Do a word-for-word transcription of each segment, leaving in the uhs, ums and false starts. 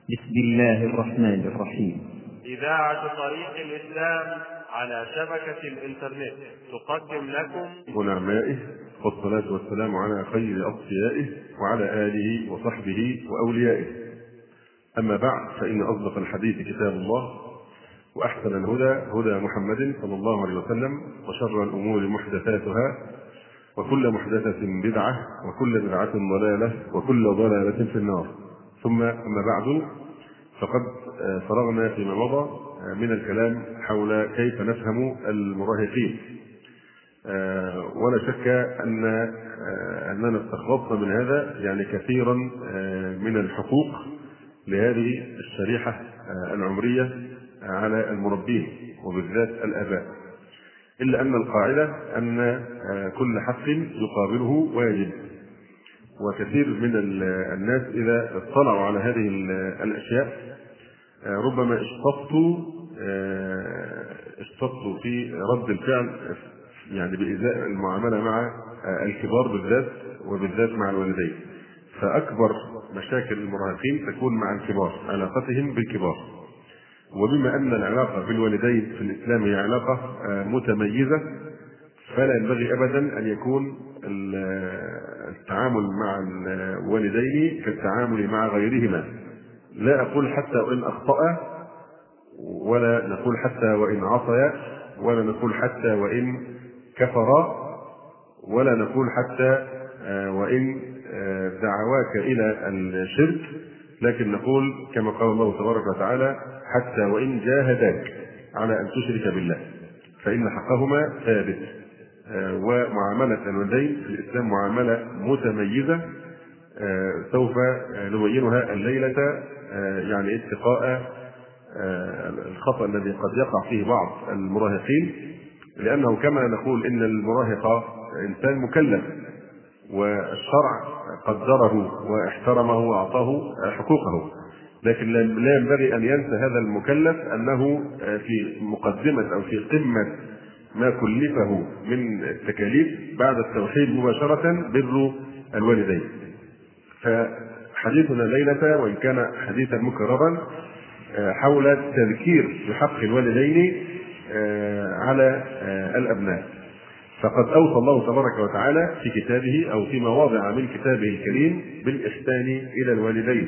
بسم الله الرحمن الرحيم. إذاعة طريق الإسلام على شبكة الإنترنت تقدم لكم ونعمائه، والصلاة والسلام على خير أصفيائه وعلى آله وصحبه وأوليائه. أما بعد، فإن أصدق الحديث كتاب الله، وأحسن الهدى هدى محمد صلى الله عليه وسلم، وشر الأمور محدثاتها، وكل محدثة بدعة، وكل بدعة ضلالة، وكل ضلالة في النار. ثم أما بعد، فقد فرغنا فيما مضى من الكلام حول كيف نفهم المراهقين، ولا شك أن أننا استخلصنا من هذا يعني كثيرا من الحقوق لهذه الشريحة العمرية على المربين وبالذات الآباء، إلا أن القاعدة أن كل حق يقابله واجب. وكثير من الناس إذا اطلعوا على هذه الأشياء ربما اشتطوا اشتطوا في رد الفعل، يعني بإزاء المعاملة مع الكبار بالذات، وبالذات مع الوالدين. فأكبر مشاكل المراهقين تكون مع الكبار، علاقتهم بالكبار. وبما أن العلاقة بالوالدين في الإسلام هي علاقة متميزة، فلا ينبغي أبدا أن يكون التعامل مع الوالدين كالتعامل مع غيرهما. لا أقول حتى وإن أخطأ، ولا نقول حتى وإن عصيا، ولا نقول حتى وإن كفرا، ولا نقول حتى وإن دعواك إلى الشرك، لكن نقول كما قال الله تبارك وتعالى: حتى وإن جاهداك على أن تشرك بالله فإن حقهما ثابت. ومعاملة الوالدين في الإسلام معاملة متميزة، سوف نبينها الليلة، يعني اتقاء الخطأ الذي قد يقع فيه بعض المراهقين، لأنه كما نقول إن المراهق إنسان مكلف، والشرع قدره واحترمه وأعطاه حقوقه، لكن لا ينبغي أن ينسى هذا المكلف أنه في مقدمة أو في قمة ما كلفه من التكاليف بعد التوحيد مباشرة بر الوالدين. فحديثنا الليلة وإن كان حديثا مكررا حول التذكير بحق الوالدين على الأبناء. فقد أوصى الله تبارك وتعالى في كتابه أو في مواضع من كتابه الكريم بالإحسان إلى الوالدين،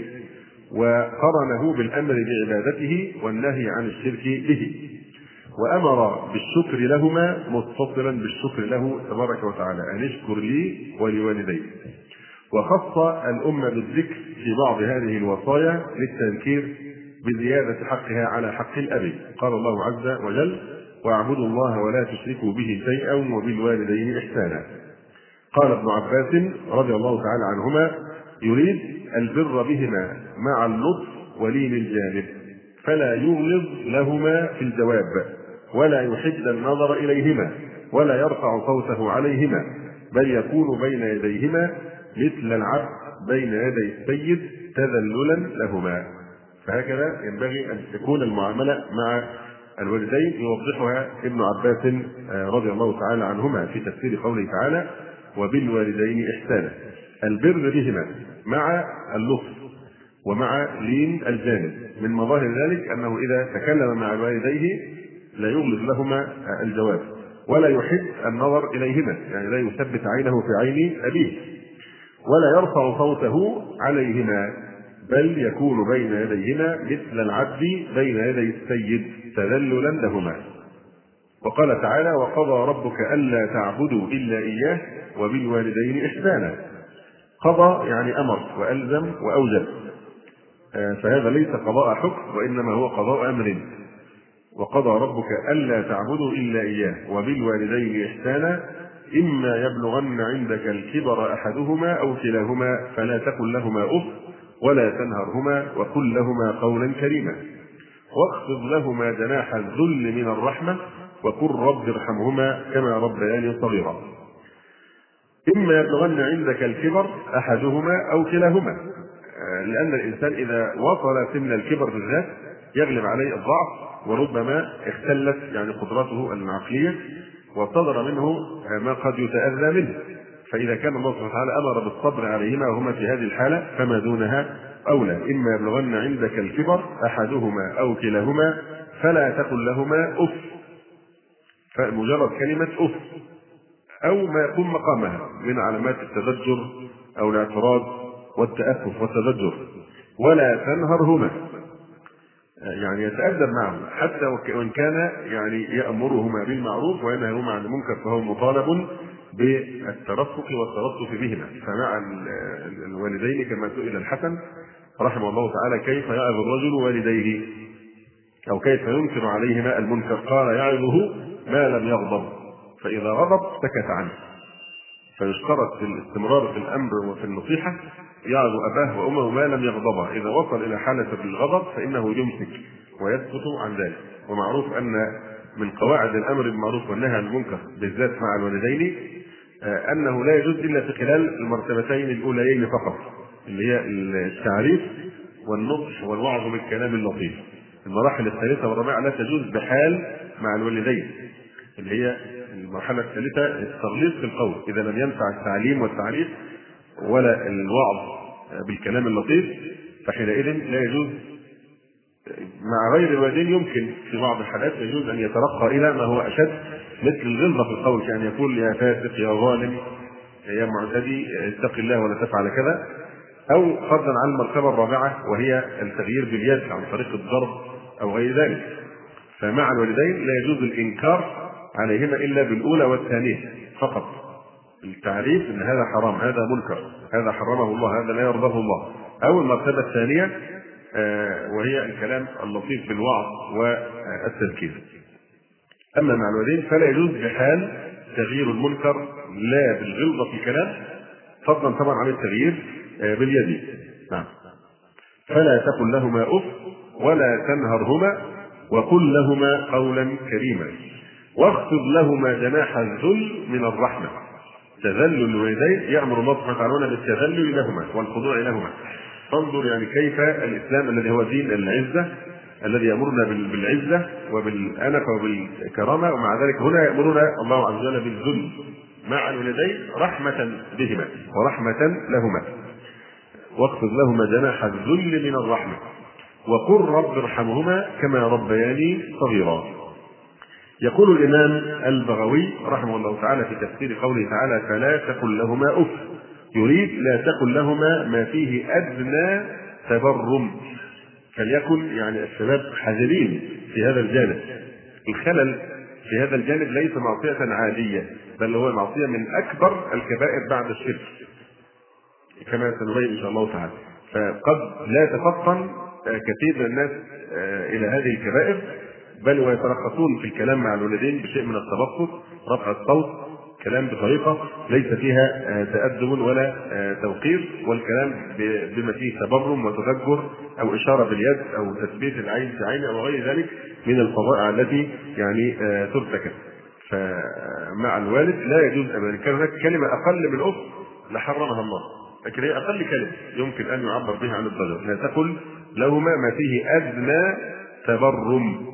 وقرنه بالأمر بعبادته والنهي عن الشرك به، وأمر بالشكر لهما متصلا بالشكر له تبارك وتعالى: أن اشكر لي ولوالديك. وخص الأمة بالذكر في بعض هذه الوصايا للتذكير بزيادة حقها على حق الأب. قال الله عز وجل: واعبدوا الله ولا تشركوا به شيئا وبالوالدين إحسانا. قال ابن عباس رضي الله تعالى عنهما: يريد البر بهما مع اللطف ولين الجانب، فلا يغلظ لهما في الجواب، ولا يحد النظر إليهما، ولا يرفع صوته عليهما، بل يكون بين يديهما مثل العبد بين يدي السيد تذللا لهما. فهكذا ينبغي أن تكون المعاملة مع الوالدين، يوضحها ابن عباس رضي الله تعالى عنهما في تفسير قوله تعالى: وبالوالدين إحسانا. البر بهما مع اللطف ومع لين الجانب. من مظاهر ذلك أنه إذا تكلم مع والديه لا يغلظ لهما الجواب، ولا يحد النظر إليهما، يعني لا يثبت عينه في عين أبيه، ولا يرفع صوته عليهما، بل يكون بين يديهما مثل العبد بين يدي السيد تذللا لهما. وقال تعالى: وقضى ربك ألا تعبدوا إلا إياه وبالوالدين إحسانا. قضى يعني أمر وألزم وأوجب، فهذا ليس قضاء حكم وإنما هو قضاء أمر. وقضى ربك ألا تعبدوا إلا إياه وبالوالدين إحسانا إما يبلغن عندك الكبر أحدهما أو كلاهما فلا تقل لهما أف ولا تنهرهما وقل لهما قولا كريما واخفض لهما جناح الذل من الرحمة وقل رب ارحمهما كما ربياني صغيرا. إما يبلغن عندك الكبر أحدهما أو كلاهما، لأن الإنسان إذا وصل سن الكبر بالذات يغلب عليه الضعف، وربما اختلت يعني قدرته العقلية وصدر منه ما قد يتأذى منه. فإذا كان الله سبحانه وتعالى أمر بالصبر عليهما وهما في هذه الحالة فما دونها أولى إما يبلغن عندك الكبر أحدهما أو كلاهما فلا تقل لهما أف، فمجرد كلمة أف أو ما يقوم مقامها من علامات التزجر أو الاعتراض والتأسف والتزجر. ولا تنهرهما، يعني يتأدب معهم حتى وإن كان يعني يأمرهما بالمعروف وينهاهما عن المنكر، فهو مطالب بالترفق والتلطف بهما. فمع الوالدين كما سئل الحسن رحمه الله تعالى كيف يعظ الرجل والديه أو كيف ينكر عليهما المنكر، قال يعظه ما لم يغضب، فإذا غضب سكت عنه. فيشترط في الاستمرار في الأمر وفي النصيحة يعظ أباه وأمه ما لم يغضبا، إذا وصل إلى حالة الغضب فإنه يمسك ويسكت عن ذلك. ومعروف أن من قواعد الأمر بالمعروف والنهي عن المنكر بالذات مع الوالدين أنه لا يجوز إلا في خلال المرتبتين الأوليين فقط، اللي هي التعريف والنصح والوعظ بالكلام اللطيف. المراحل الثالثة والرابعة لا تجوز بحال مع الوالدين، اللي هي المرحلة الثالثة التغليظ في القول، إذا لم ينفع التعليم والتعريف ولا الوعظ بالكلام اللطيف فحينئذ لا يجوز. مع غير الوالدين يمكن في بعض الحالات يجوز أن يترقى إلى ما هو أشد، مثل الغلظة في القول، كان يعني يقول يا فاسق يا ظالم يا معتدي اتق الله ولا تفعل كذا، أو فضلا عن المرتبة الرابعة وهي التغيير باليد عن طريق الضرب أو غير ذلك. فمع الوالدين لا يجوز الإنكار عليهما إلا بالأولى والثانية فقط. التعريف أن هذا حرام، هذا منكر، هذا حرمه الله، هذا لا يرضاه الله. أو المرتبة الثانية وهي الكلام اللطيف بالوعظ والتذكير. أما مع الوالدين فلا يجوز بحال تغيير المنكر، لا بالغلظة في الكلام فضلا طبعا عن التغيير باليد. نعم. فلا تقل لهما أف ولا تنهرهما وقل لهما قولا كريما واخفض لهما جناح الذل من الرحمة. تذلل الوالدين يأمر الله سبحانه وتعالى بالتذلل لهما والخضوع لهما. فانظر يعني كيف الإسلام الذي هو دين العزة الذي يأمرنا بالعزة وبالأنفة وبالكرامة، ومع ذلك هنا يأمرنا الله عز وجل بالذل مع الوالدين رحمة بهما ورحمة لهما. واخفض لهما جناح الذل من الرحمة وقل رب ارحمهما كما ربياني صغيرا. يقول الإمام البغوي رحمه الله تعالى في تفسير قوله تعالى فلا تقل لهما أف، يريد لا تقل لهما ما فيه أدنى تبرم، فليكن يعني الشباب حذرين في هذا الجانب. الخلل في هذا الجانب ليس معصية عادية، بل هو معصية من أكبر الكبائر بعد الشرك كما سنبين إن شاء الله تعالى. فقد لا تفطن كثير من الناس إلى هذه الكبائر، بل ويترخصون في الكلام مع الوالدين بشيء من التبسط، رفع الصوت، كلام بطريقة ليس فيها تأدب ولا توقير، والكلام بما فيه تبرم وتذكر أو إشارة باليد أو تثبيت العين في عين أو غير ذلك من الفظائع التي يعني ترتكب. فمع الوالد لا يجوز أبدا. كان هناك كلمة أقل من أف لحرمها الله، لكن هي أقل كلمة يمكن أن يعبر بها عن الضجر. لا تقل لهما ما فيه أدنى تبرم.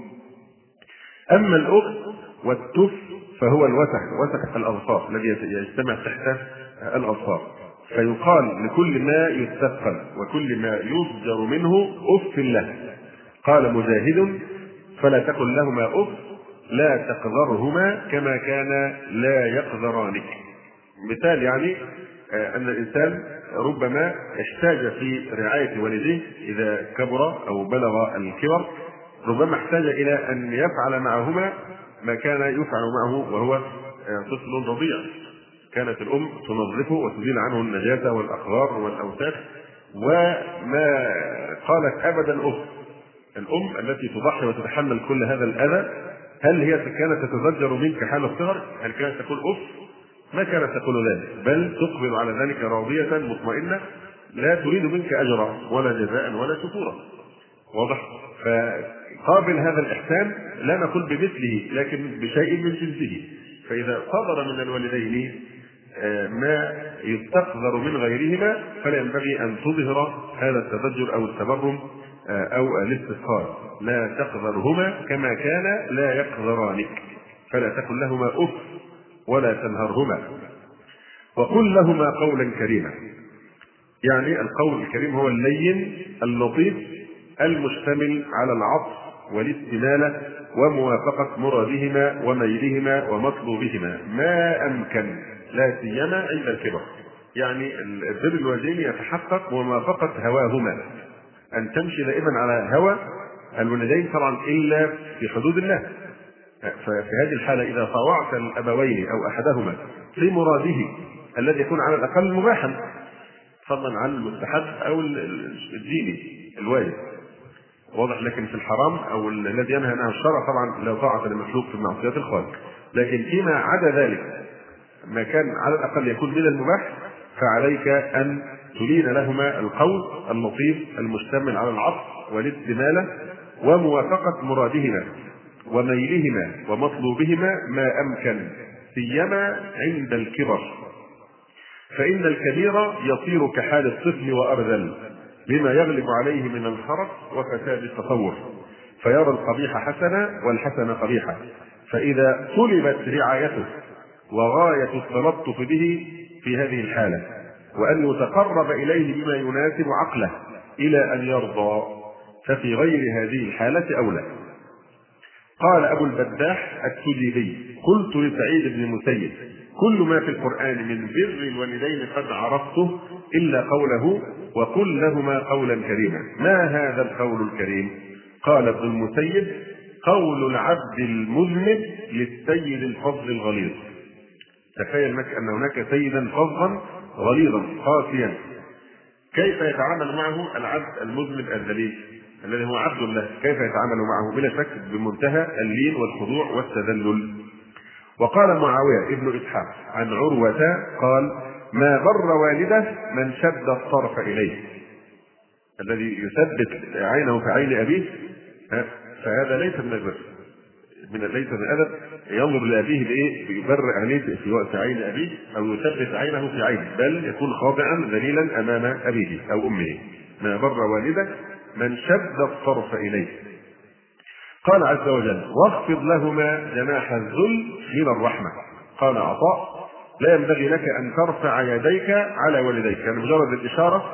أما الأخت والتف فهو الوسخ، وسخ الأظفار الذي يجتمع تحت الأظفار، فيقال لكل ما يستثقل وكل ما يصدر منه أف له. قال مجاهد فلا تقل لهما أف لا تقذرهما كما كان لا يقذرانك. مثال يعني أن الإنسان ربما احتاج في رعاية والديه إذا كبر أو بلغ الكبر، ربما احتاج إلى أن يفعل معهما ما كان يفعل معه وهو طفل رضيع. كانت الأم تنظفه وتزيل عنه النجاسة والأقذار والأوساخ، وما قالت أبدا أف. الأم التي تضحي وتتحمل كل هذا الأذى، هل هي كانت تتزجر منك حال الصغر؟ هل كانت تقول أف؟ ما كانت تقول ذلك، بل تقبل على ذلك راضية مطمئنة لا تريد منك أجرا ولا جزاء ولا شكورا. واضح؟ فقابل هذا الإحسان لا نقول بمثله لكن بشيء من جنسه. فإذا صدر من الوالدين ما يستقذر من غيرهما فلا ينبغي أن تظهر هذا التضجر أو التبرم أو الاستسقاء. لا تقذرهما كما كان لا يقذرانك. فلا تقل لهما أف ولا تنهرهما وقل لهما قولا كريما. يعني القول الكريم هو اللين اللطيف المشتمل على العطف والاستمالة وموافقة مرادهما وميلهما ومطلوبهما ما أمكن، لا سيما عند الكبر. يعني بر الوالدين يتحقق بموافقة هواهما، أن تمشي دائما على هوى الوالدين طبعا إلا في حدود الله. ففي هذه الحالة إذا طاوعت الأبوين أو أحدهما في مراده الذي يكون على الأقل مباحا فضلا عن المستحب أو الديني الواجب، واضح، لكن في الحرام أو الذي ينهى عنه الشرع طبعا لا طاعة لمخلوق في معصية الخالق. لكن فيما عدا ذلك ما كان على الأقل يكون من المباح فعليك أن تلين لهما القول اللطيف المشتمل على العطف والاستمالة وموافقة مرادهما وميلهما ومطلوبهما ما أمكن، سيما عند الكبر، فإن الكبير يصير كحال الطفل وأرذل بما يغلب عليه من الخرف وفساد التصور، فيرى القبيح حسنا والحسن قبيحا، فإذا طلبت رعايته وغاية التلطف به في هذه الحالة وأن يتقرب إليه بما يناسب عقله إلى أن يرضى، ففي غير هذه الحالة أولى. قال أبو البداح التجيبي: قلت لسعيد بن المسيب: كل ما في القرآن من بر الوالدين قد عرفته إلا قوله وقل لهما قولا كريما. ما هذا القول الكريم؟ قال ابن المسيب: قول العبد المذنب للسيد الفظ الغليظ. تخيل لك أن هناك سيدا فظا غليظا قاسيا، كيف يتعامل معه العبد المذنب الذليل الذي هو عبد الله؟ كيف يتعامل معه؟ بلا شك بمنتهى اللين والخضوع والتذلل. وقال معاوية ابن إسحاق عن عروة قال: ما بر والده من شد الطرف إليه. الذي يثبت عينه في عين أبيه فهذا ليس من البر، من ليس من الأدب ينظر لأبيه بإيه؟ يبرئ عينيه في عين أبيه أو يثبت عينه في عينه، بل يكون خاضعا ذليلا أمام أبيه أو أمه. ما بر والده من شد الطرف إليه. قال عز وجل: واخفض لهما جناح الذل من الرحمة. قال عطاء: لا ينبغي لك أن ترفع يديك على والديك، يعني مجرد الإشارة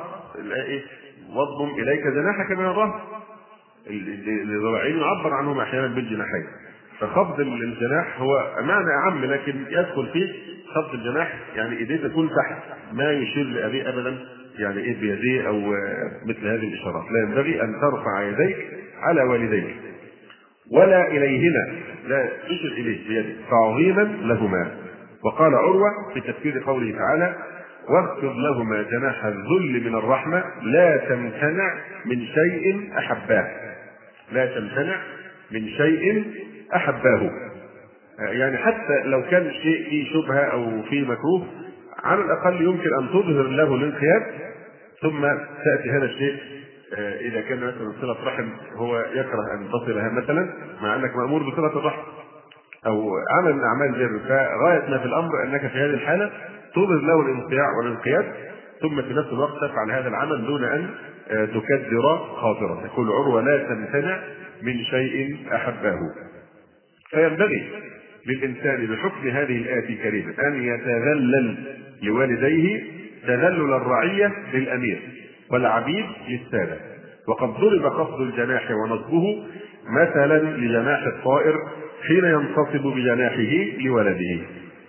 واضم إليك جناحك من الرحمة. الذراعين يعبر عنهم أحيانا بالجناحين، فخفض الجناح هو معنى أعم، لكن يدخل فيه خفض الجناح يعني إيديه تكون تحت، ما يشير لأبيه أبدا يعني إيه بيديه أو مثل هذه الإشارات. لا ينبغي أن ترفع يديك على والديك ولا إليهما، لا تشر إليه بيدك، تعظيما لهما. وقال عروة في تفسير قوله تعالى: واخفض لهما جناح الذل من الرحمة لا تمتنع من شيء أحباه. لا تمتنع من شيء أحباه، يعني حتى لو كان شيء فيه شبهة أو فيه مكروه على الأقل يمكن أن تظهر له الانقياد، ثم تأتي هذا الشيء إذا كان مثلا صلة رحم هو يكره أن تصلها مثلا، مع أنك مأمور بصلة الرحم أو عمل من أعمال بر، فغاية ما في الأمر أنك في هذه الحالة تظهر له الانقياع والانقياد، ثم في نفس الوقت تفعل هذا العمل دون أن تكدر خاطرة. يقول عروة: لا تمتنع من شيء أحباه. فينبغي للإنسان بحكم هذه الآية الكريمة أن يتذلل لوالديه تذلل الرعية للأمير والعبيد للسادة. وقد ضرب قصد الجناح ونصبه مثلا لجناح الطائر حين ينتصب بجناحه لولده.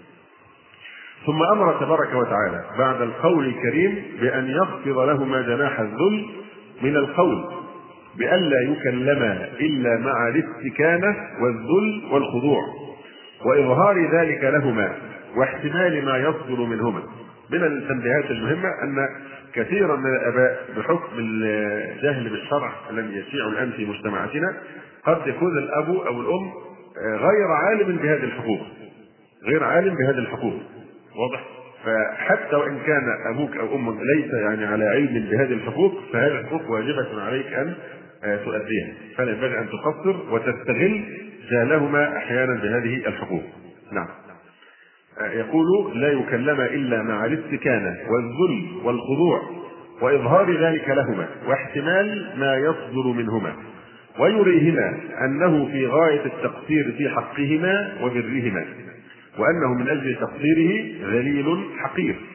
ثم أمر تبارك وتعالى بعد القول الكريم بأن يخفض لهما جناح الذل من القول بألا يكلما إلا مع الاستكانة والذل والخضوع وإظهار ذلك لهما واحتمال ما يصدر منهما. من التنبيهات المهمة أن كثيرا من الآباء بحكم الجهل بالشرع الذي يشيع الآن في مجتمعاتنا قد يكون الأب أو الأم غير عالم بهذه الحقوق، غير عالم بهذه الحقوق، واضح؟ فحتى وإن كان أبوك أو أمك ليس يعني على علم بهذه الحقوق فهذه الحقوق واجبة عليك أن تؤديها، فلا ينبغي أن تقصر وتستغل جهلهما أحيانا بهذه الحقوق. نعم. يقول: لا يكلم إلا مع الاستكانة والذل والخضوع وإظهار ذلك لهما واحتمال ما يصدر منهما ويريهما أنه في غاية التقصير في حقهما وبرهما، وأنه من أجل تقصيره ذليل حقير،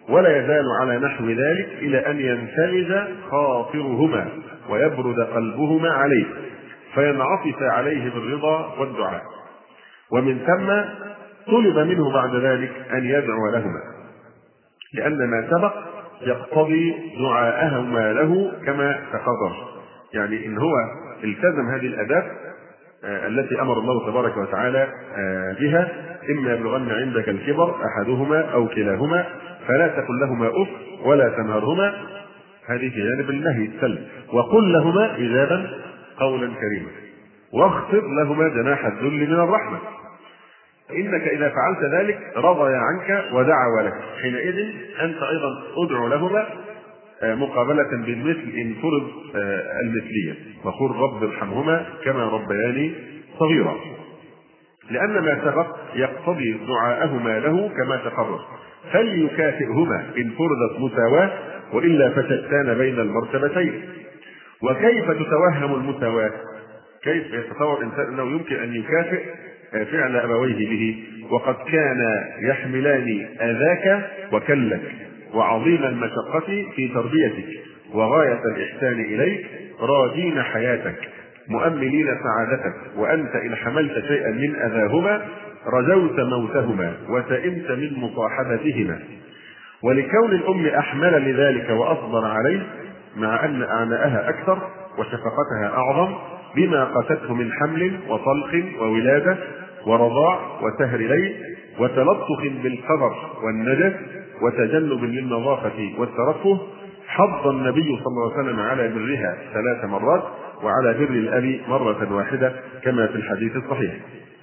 ولا يزال على نحو ذلك إلى أن ينفلج خاطرهما ويبرد قلبهما عليه فينعطف عليه بالرضا والدعاء. ومن ثم طلب منه بعد ذلك أن يدعو لهما، لأن ما سبق يقتضي دعاءهما له كما تقرر. يعني إن هو التزم هذه الآداب التي أمر الله تبارك وتعالى بها، إما يبلغن عندك الكبر أحدهما أو كلاهما فلا تقل لهما أف ولا تنهرهما، هذه في جانب النهي السلب، وقل لهما إجابا قولا كريما، واخفض لهما جناح الذل من الرحمة، إنك إذا فعلت ذلك رضي عنك ودعوا لك، حينئذ أنت أيضا أدعو لهما مقابلة بالمثل إن فرض المثلية، وقل رب ارحمهما كما ربياني صغيرا، لأن ما سبق يقتضي دعاءهما له كما تقرر، فليكافئهما إن فرضت مساواة، وإلا فشتان بين المرتبتين. وكيف تتوهم المساواة؟ كيف يتصور الإنسان أنه يمكن أن يكافئ فعل أبويه به وقد كان يحملان أذاك وكلك وعظيم المشقة في تربيتك وغاية الإحسان إليك، راجين حياتك مؤملين سعادتك، وأنت إن حملت شيئا من أذاهما رجوت موتهما وسئمت من مصاحبتهما. ولكون الأم أحمل لذلك وأصبر عليه مع أن أعناءها أكثر وشفقتها أعظم بما قتته من حمل وطلق وولادة ورضاع وسهر ليل وتلطخ بالقدر والنجس وتجنب للنظافة والترفه، حض النبي صلى الله عليه وسلم على برها ثلاث مرات وعلى بر الأب مرة واحدة كما في الحديث الصحيح.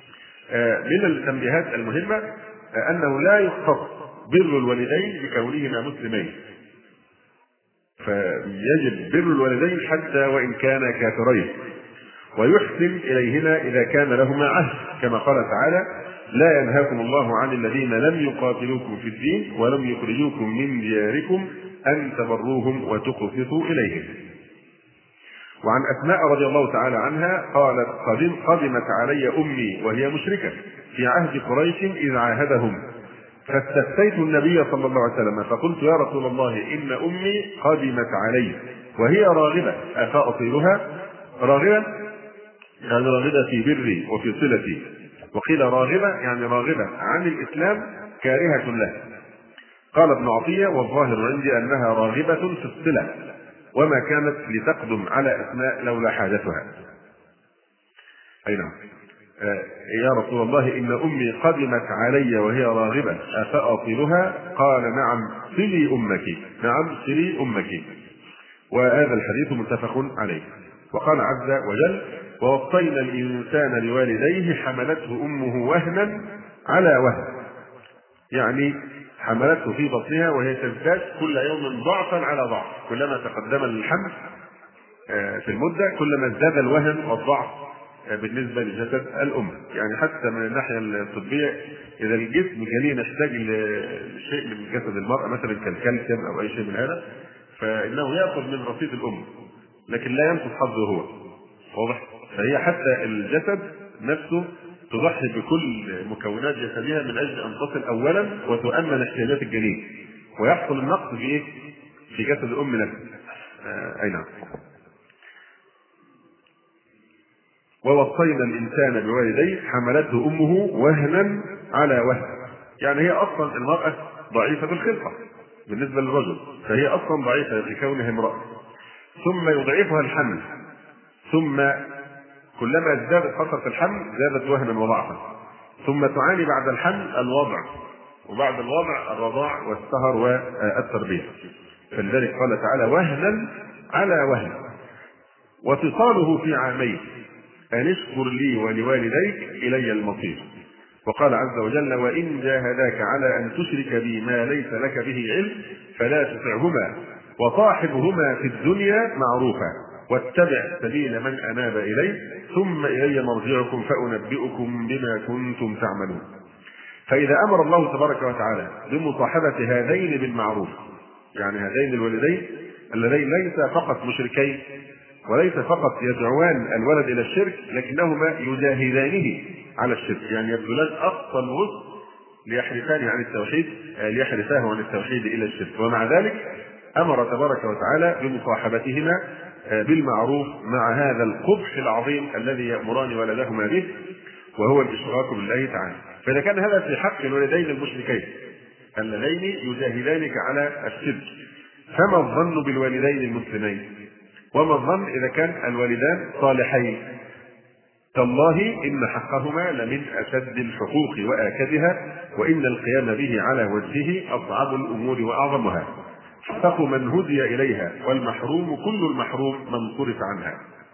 من التنبيهات المهمة أنه لا يختص بر الوالدين بكونهما مسلمين، فيجب بر الوالدين حتى وإن كانا كافرين، ويحسن إليهما إذا كان لهما عهد، كما قال تعالى: لا ينهاكم الله عن الذين لم يقاتلوكم في الدين ولم يخرجوكم من دياركم أن تبروهم وتقسطوا إليهم. وعن أسماء رضي الله تعالى عنها قالت: قدم قدمت علي أمي وهي مشركة في عهد قريش إذ عاهدهم، فاستفتيت النبي صلى الله عليه وسلم فقلت: يا رسول الله إن أمي قدمت علي وهي راغبة أفأطيلها؟ راغبة يعني راغبة في بري وفي صلتي، وقيل راغبة يعني راغبة عن الإسلام كارهة له. قال ابن عطية: والظاهر عندي أنها راغبة في الصلة، وما كانت لتقدم على أسماء لولا حاجتها. أي نعم. آه يا رسول الله إن أمي قدمت علي وهي راغبة أفأطيلها؟ قال: نعم صلي أمك، نعم صلي أمك. وهذا الحديث متفق عليه. وقال عز وجل: ووصينا الإنسان لوالديه حملته أمه وهنا على وهن، يعني حملته في بطنها وهي تزداد كل يوم ضعفا على ضعف، كلما تقدم الحمل في المدة كلما ازداد الوهن والضعف بالنسبة لجسد الأم. يعني حتى من الناحية الطبية إذا الجسم جنين يحتاج لشيء من جسد المرأة مثلا كالكالسيوم أو أي شيء من هذا، فإنه يأخذ من رصيد الأم لكن لا ينقص حظه هو، واضح؟ فهي حتى الجسد نفسه تضحي بكل مكونات جسدها من أجل أن تصل أولا وتؤمن احتياجات الجنين، ويحصل النقص في إيه؟ في جسد الأم نفسه. آه أي نعم. ووصينا الإنسان بوالديه حملته أمه وهنا على وهن، يعني هي أصلا المرأة ضعيفة الخلقة بالنسبة للرجل، فهي أصلا ضعيفة لكونها امرأة، ثم يضعفها الحمل، ثم كلما ازدادت فترة الحمل زادت وهنا وضعفا، ثم تعاني بعد الحمل الوضع، وبعد الوضع الرضاع والسهر والتربية. فلذلك قال تعالى: وهنا على وهن. وفصاله في عامين أن اشكر لي ولوالديك إلي المصير. وقال عز وجل: وإن جاهداك على أن تشرك بي ما ليس لك به علم فلا تطعهما وصاحبهما في الدنيا معروفا واتبع سبيل من أناب إلي ثم إلي مرجعكم فأنبئكم بما كنتم تعملون. فإذا أمر الله تبارك وتعالى بمصاحبة هذين بالمعروف، يعني هذين الولدين اللذين ليس فقط مشركين وليس فقط يدعوان الولد إلى الشرك، لكنهما يجاهدانه على الشرك، يعني يبذلان أقصى الوسع ليحرفان عن التوحيد ليحرفاه عن التوحيد إلى الشرك. ومع ذلك أمر تبارك وتعالى بمصاحبتهما بالمعروف مع هذا القبح العظيم الذي يأمران ولدهما به، وهو الإشراك بالله تعالى. فإذا كان هذا في حق الولدين المشركين اللذين يجاهدانك على الشرك، فما الظن بالوالدين المسلمين؟ وما الظن إذا كان الوالدان صالحين؟ تالله إن حقهما لمن أشد الحقوق وآكدها، وإن القيام به على وجهه أصعب الأمور وأعظمها. حق من هدي إليها، والمحروم كل المحروم من صرف عنها.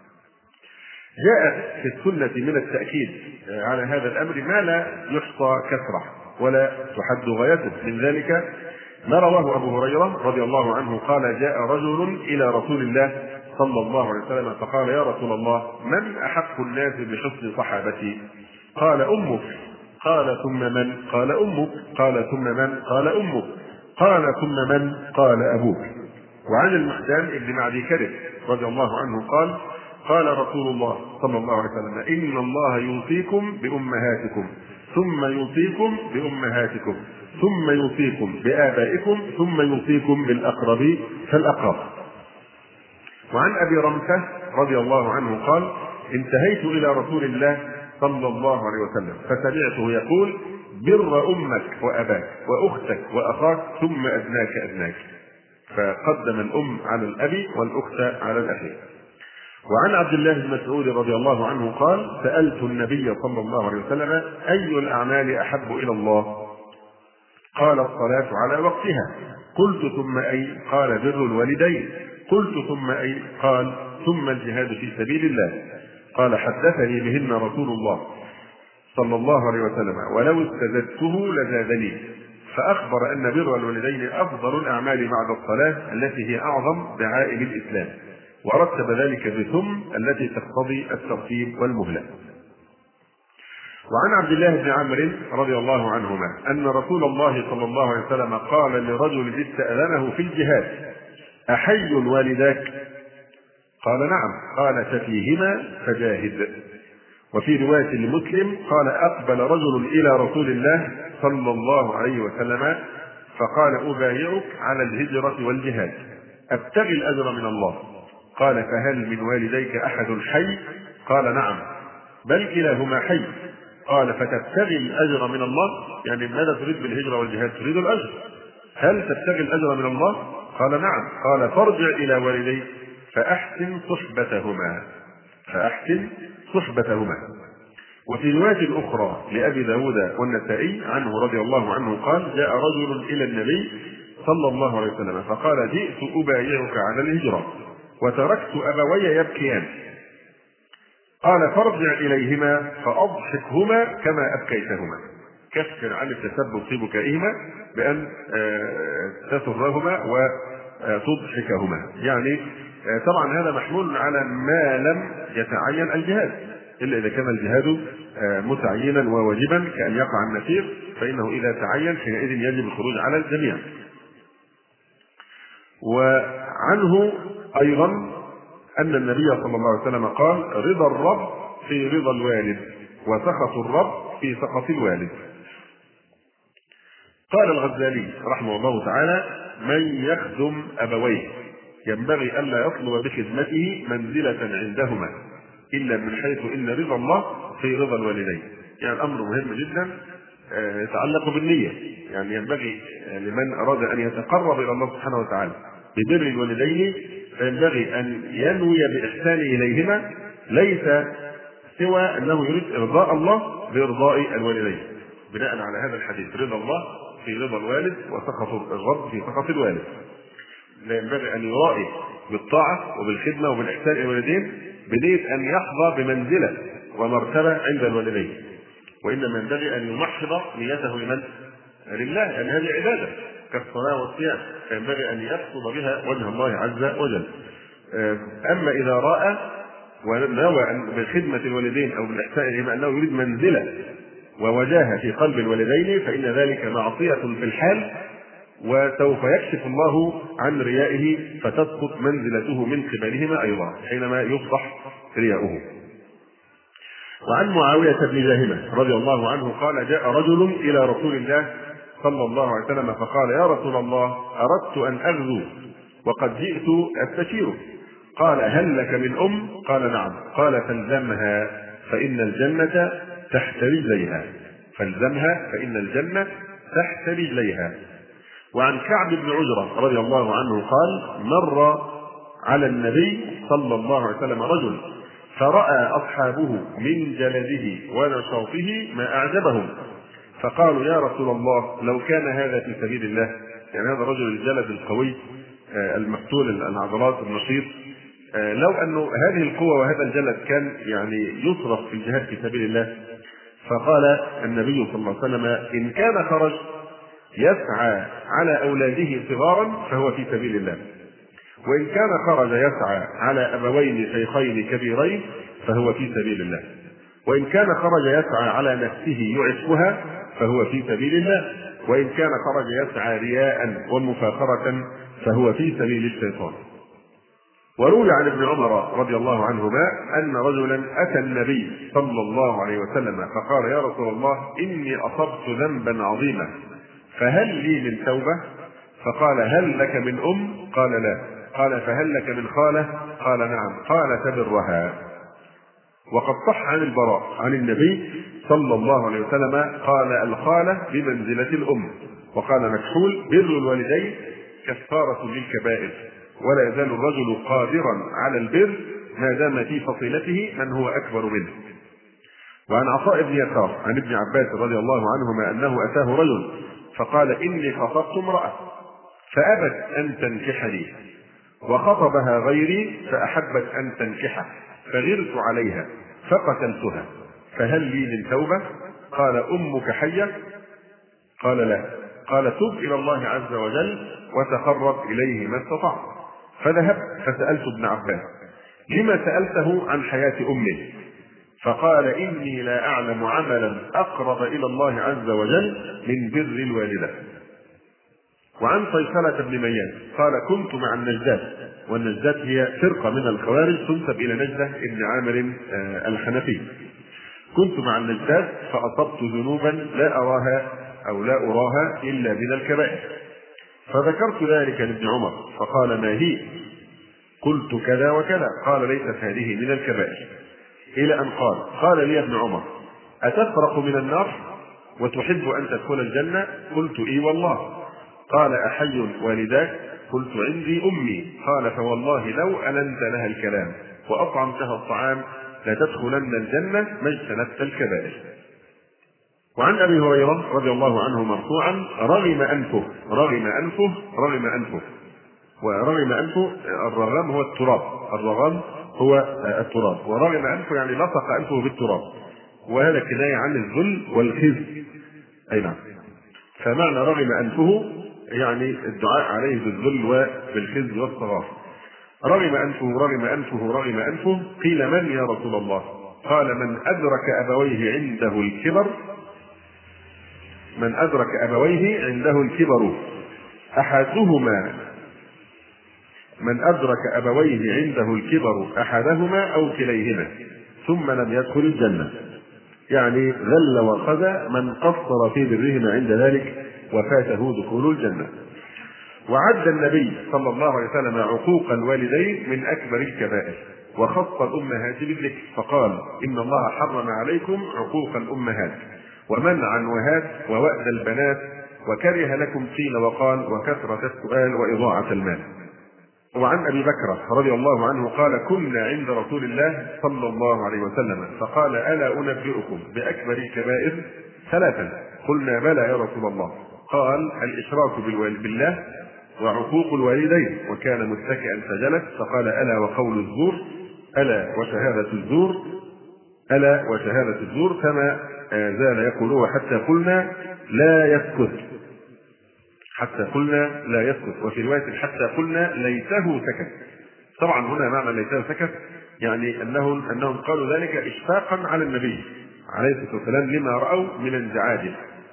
جاء في السنة من التأكيد على هذا الأمر ما لا يحصى كثرة ولا تحد غايته. من ذلك ما رواه أبو هريرة رضي الله عنه قال: جاء رجل إلى رسول الله صلى الله عليه وسلم فقال: يا رسول الله، من أحق الناس بحسن صحابتي؟ قال: أمك. قال: ثم من؟ قال: أمك. قال: ثم من؟ قال: أمك. قال: ثم من؟ قال: أبوك. وعن المحزان بن معدي كرب رضي الله عنه قال: قال رسول الله صلى الله عليه وسلم: إن الله يوصيكم بأمهاتكم، ثم يوصيكم بأمهاتكم، ثم يوصيكم بآبائكم، ثم يوصيكم بالأقرب فالأقرب. وعن أبي رمثة رضي الله عنه قال: انتهيت إلى رسول الله صلى الله عليه وسلم فسمعته يقول: بر أمك وأباك وأختك وأخاك ثم أدناك أدناك. فقدم الأم على الأب والأخت على الأخ. وعن عبد الله بن مسعود رضي الله عنه قال: سألت النبي صلى الله عليه وسلم: أي الأعمال أحب إلى الله؟ قال: الصلاة على وقتها. قلت: ثم أي؟ قال: بر الوالدين. قلت: ثم أي؟ قال: ثم الجهاد في سبيل الله. قال: حدثني بهن رسول الله صلى الله عليه وسلم، ولو استزدته لزادني. فأخبر أن بر الوالدين أفضل الأعمال بعد الصلاة التي هي أعظم دعائم الإسلام، ورتب ذلك بثم التي تقتضي الترتيب والمهلة. وعن عبد الله بن عمرو رضي الله عنهما أن رسول الله صلى الله عليه وسلم قال لرجل استأذنه في الجهاد: أحي والداك؟ قال: نعم. قال: ففيهما فجاهد. وفي رواية لمسلم قال: أقبل رجل إلى رسول الله صلى الله عليه وسلم فقال: أبايعك على الهجرة والجهاد، أبتغي الأجر من الله. قال: فهل من والديك أحد حي؟ قال: نعم، بل كلاهما حي. قال: فتبتغي الأجر من الله؟ يعني ماذا تريد بالهجرة والجهاد؟ تريد الأجر. هل تبتغي الأجر من الله؟ قال: نعم. قال: فارجع إلى والديك فأحسن صحبتهما فأحسن صحبتهما. وفي رواية أخرى لأبي داود والنسائي عنه رضي الله عنه قال: جاء رجل إلى النبي صلى الله عليه وسلم فقال: جئت أبايعك على الهجرة وتركت أبوي يبكيان. قال: فارجع إليهما فأضحكهما كما أبكيتهما. كفر عن التسبب في بكائهما بأن تسرهما وتضحكهما. يعني طبعا هذا محمول على ما لم يتعين الجهاد، إلا إذا كان الجهاد متعينا وواجبا كأن يقع النفير، فإنه إذا تعين حينئذ يجب الخروج على الجميع. وعنه أيضا أن النبي صلى الله عليه وسلم قال: رضا الرب في رضا الوالد، وسخط الرب في سخط الوالد. قال الغزالي رحمه الله تعالى: من يخدم أبويه ينبغي ألا يطلب بخدمته منزلة عندهما إلا من حيث إن رضا الله في رضا الوالدين. يعني الأمر مهم جدا يتعلق بالنية. يعني ينبغي لمن أراد أن يتقرب إلى الله سبحانه وتعالى ببر الوالدين فينبغي أن ينوي بإحسان إليهما، ليس سوى أنه يريد إرضاء الله بإرضاء الوالدين، بناء على هذا الحديث: رضا الله في رضا الوالد وسخط الرب في سخط الوالد. لا ينبغي أن يرائي بالطاعة وبالخدمة وبالإحسان إلى الوالدين بنية أن يحظى بمنزلة ومرتبة عند الوالدين، وإنما ينبغي أن يمحض نيته لمن؟ لله، لأن هذه عبادة كالصلاة والصيام، فينبغي أن يقصد بها وجه الله عز وجل. أما إذا رأى ونوى بخدمة الوالدين أو بالإحسان إليهما أنه يريد منزلة ووجاهة في قلب الوالدين فإن ذلك معصية في الحال، وسوف يكشف الله عن ريائه فتسقط منزلته من قبلهما أيضا حينما يفضح رياؤه. وعن معاوية بن جاهمة رضي الله عنه قال جاء رجل إلى رسول الله صلى الله عليه وسلم فقال يا رسول الله أردت أن أغزو وقد جئت أستشيره. قال هل لك من أم؟ قال نعم. قال فالزمها فإن الجنة تحت رجليها فالزمها فإن الجنة تحت رجليها. وعن كعب بن عجرة رضي الله عنه قال مر على النبي صلى الله عليه وسلم رجل فرأى أصحابه من جلده ونشاطه ما أعجبهم فقالوا يا رسول الله لو كان هذا في سبيل الله، يعني هذا الرجل الجلد القوي المقتول العضلات النشيط، لو أن هذه القوة وهذا الجلد كان يعني يصرف في الجهاد في سبيل الله. فقال النبي صلى الله عليه وسلم إن كان خرج يسعى على أولاده صغارا فهو في سبيل الله، وإن كان خرج يسعى على أبوين شيخين كبيرين فهو في سبيل الله، وإن كان خرج يسعى على نفسه يعفها فهو في سبيل الله، وإن كان خرج يسعى رياء ومفاخرة فهو في سبيل الشيطان. وروي عن ابن عمر رضي الله عنهما أن رجلا أتى النبي صلى الله عليه وسلم فقال يا رسول الله إني أصبت ذنبا عظيما فهل لي من توبة؟ فقال هل لك من أم؟ قال لا. قال فهل لك من خالة؟ قال نعم. قال تبرها. وقد صح عن البراء عن النبي صلى الله عليه وسلم قال الخالة بمنزلة الأم. وقال مكحول بر الوالدين كفارة للكبائر، ولا يزال الرجل قادرا على البر ما دام في فصيلته من هو أكبر منه. وعن عطاء بن يسار عن ابن عباس رضي الله عنهما أنه أتاه رجل فقال إني خطبت امرأة فأبت أن تنكحني وخطبها غيري فأحبت أن تنكحه فغرت عليها فقتلتها فهل لي من توبة؟ قال أمك حية؟ قال لا. قال تب إلى الله عز وجل وتقرب إليه ما استطعت. فذهبت فسألت ابن عباس لما سألته عن حياة أمه؟ فقال إني لا أعلم عملا أقرب إلى الله عز وجل من بر الوالدة. وعن صيصلة بن ميان قال كنت مع النجدات، والنجدات هي فرقة من الخوارج تنسب إلى نجدة بن عامر الحنفي. كنت مع النجدات فأصبت ذنوبا لا أراها أو لا أراها إلا من الكبائر، فذكرت ذلك لابن عمر فقال ما هي؟ قلت كذا وكذا. قال ليست هذه من الكبائر، إلى أن قال قال لي ابن عمر أتفرق من النار وتحب أن تدخل الجنة؟ قلت إي والله. قال أحي والداك؟ قلت عندي أمي. قال فوالله لو ألنت لها الكلام وأطعمتها الطعام لتدخلن الجنة ما اجتنبت الكبائر. وعن أبي هريرة رضي الله عنه مرفوعا رغم أنفه رغم أنفه رغم أنفه ورغم أنفه الرغم هو التراب، الرغم هو التراب، ورغم أنفه يعني لصق أنفه بالتراب، وهذا كناية عن الذل والخزي. أي نعم. فمعنى رغم أنفه يعني الدعاء عليه بالذل وبالخزي والصغار. رغم أنفه رغم أنفه رغم أنفه. قيل من يا رسول الله؟ قال من أدرك أبويه عنده الكبر من أدرك أبويه عنده الكبر أحدهما من أدرك أبويه عنده الكبر أحدهما أو كليهما ثم لم يدخل الجنة، يعني غل وخذى من قصر في برهما عند ذلك وفاته دخول الجنة. وعد النبي صلى الله عليه وسلم عقوق الوالدين من أكبر الكبائر، وخص الأمهات بالذكر فقال إن الله حرم عليكم عقوق الأمهات ومنع الوهات ووأد البنات وكره لكم قيل وقال وكثرة السؤال وإضاعة المال. وعن أبي بكر رضي الله عنه قال كنا عند رسول الله صلى الله عليه وسلم فقال ألا أنبئكم بأكبر الكبائر ثلاثا؟ قلنا بلى يا رسول الله. قال الإشراك بالله وعقوق الوالدين، وكان متكئا فجلس فقال ألا وقول الزور ألا وشهادة الزور ألا وشهادة الزور، كما زال يقولون حتى قلنا لا يسكت حتى قلنا لا يسكت وفي رواية حتى قلنا ليته سكت. طبعا هنا معنى ليته سكت يعني أنهم, أنهم قالوا ذلك إشفاقا على النبي عليه الصلاة والسلام لما رأوا من انزعاجه،